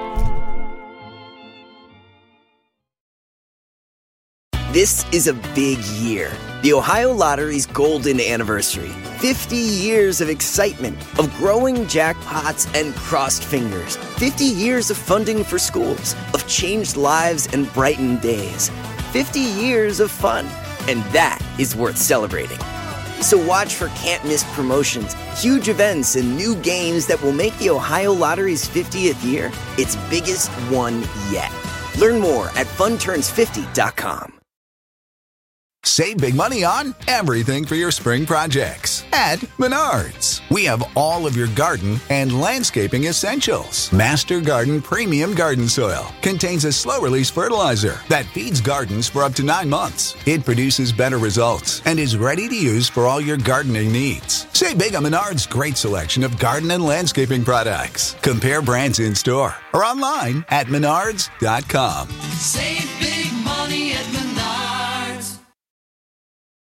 This is a big year. The Ohio Lottery's golden anniversary. 50 years of excitement, of growing jackpots and crossed fingers. 50 years of funding for schools, of changed lives and brightened days. 50 years of fun. And that is worth celebrating. So watch for can't-miss promotions, huge events, and new games that will make the Ohio Lottery's 50th year its biggest one yet. Learn more at funturns50.com. Save big money on everything for your spring projects at Menards. We have all of your garden and landscaping essentials. Master Garden Premium Garden Soil contains a slow-release fertilizer that feeds gardens for up to 9 months. It produces better results and is ready to use for all your gardening needs. Save big on Menards' great selection of garden and landscaping products. Compare brands in store or online at menards.com. Save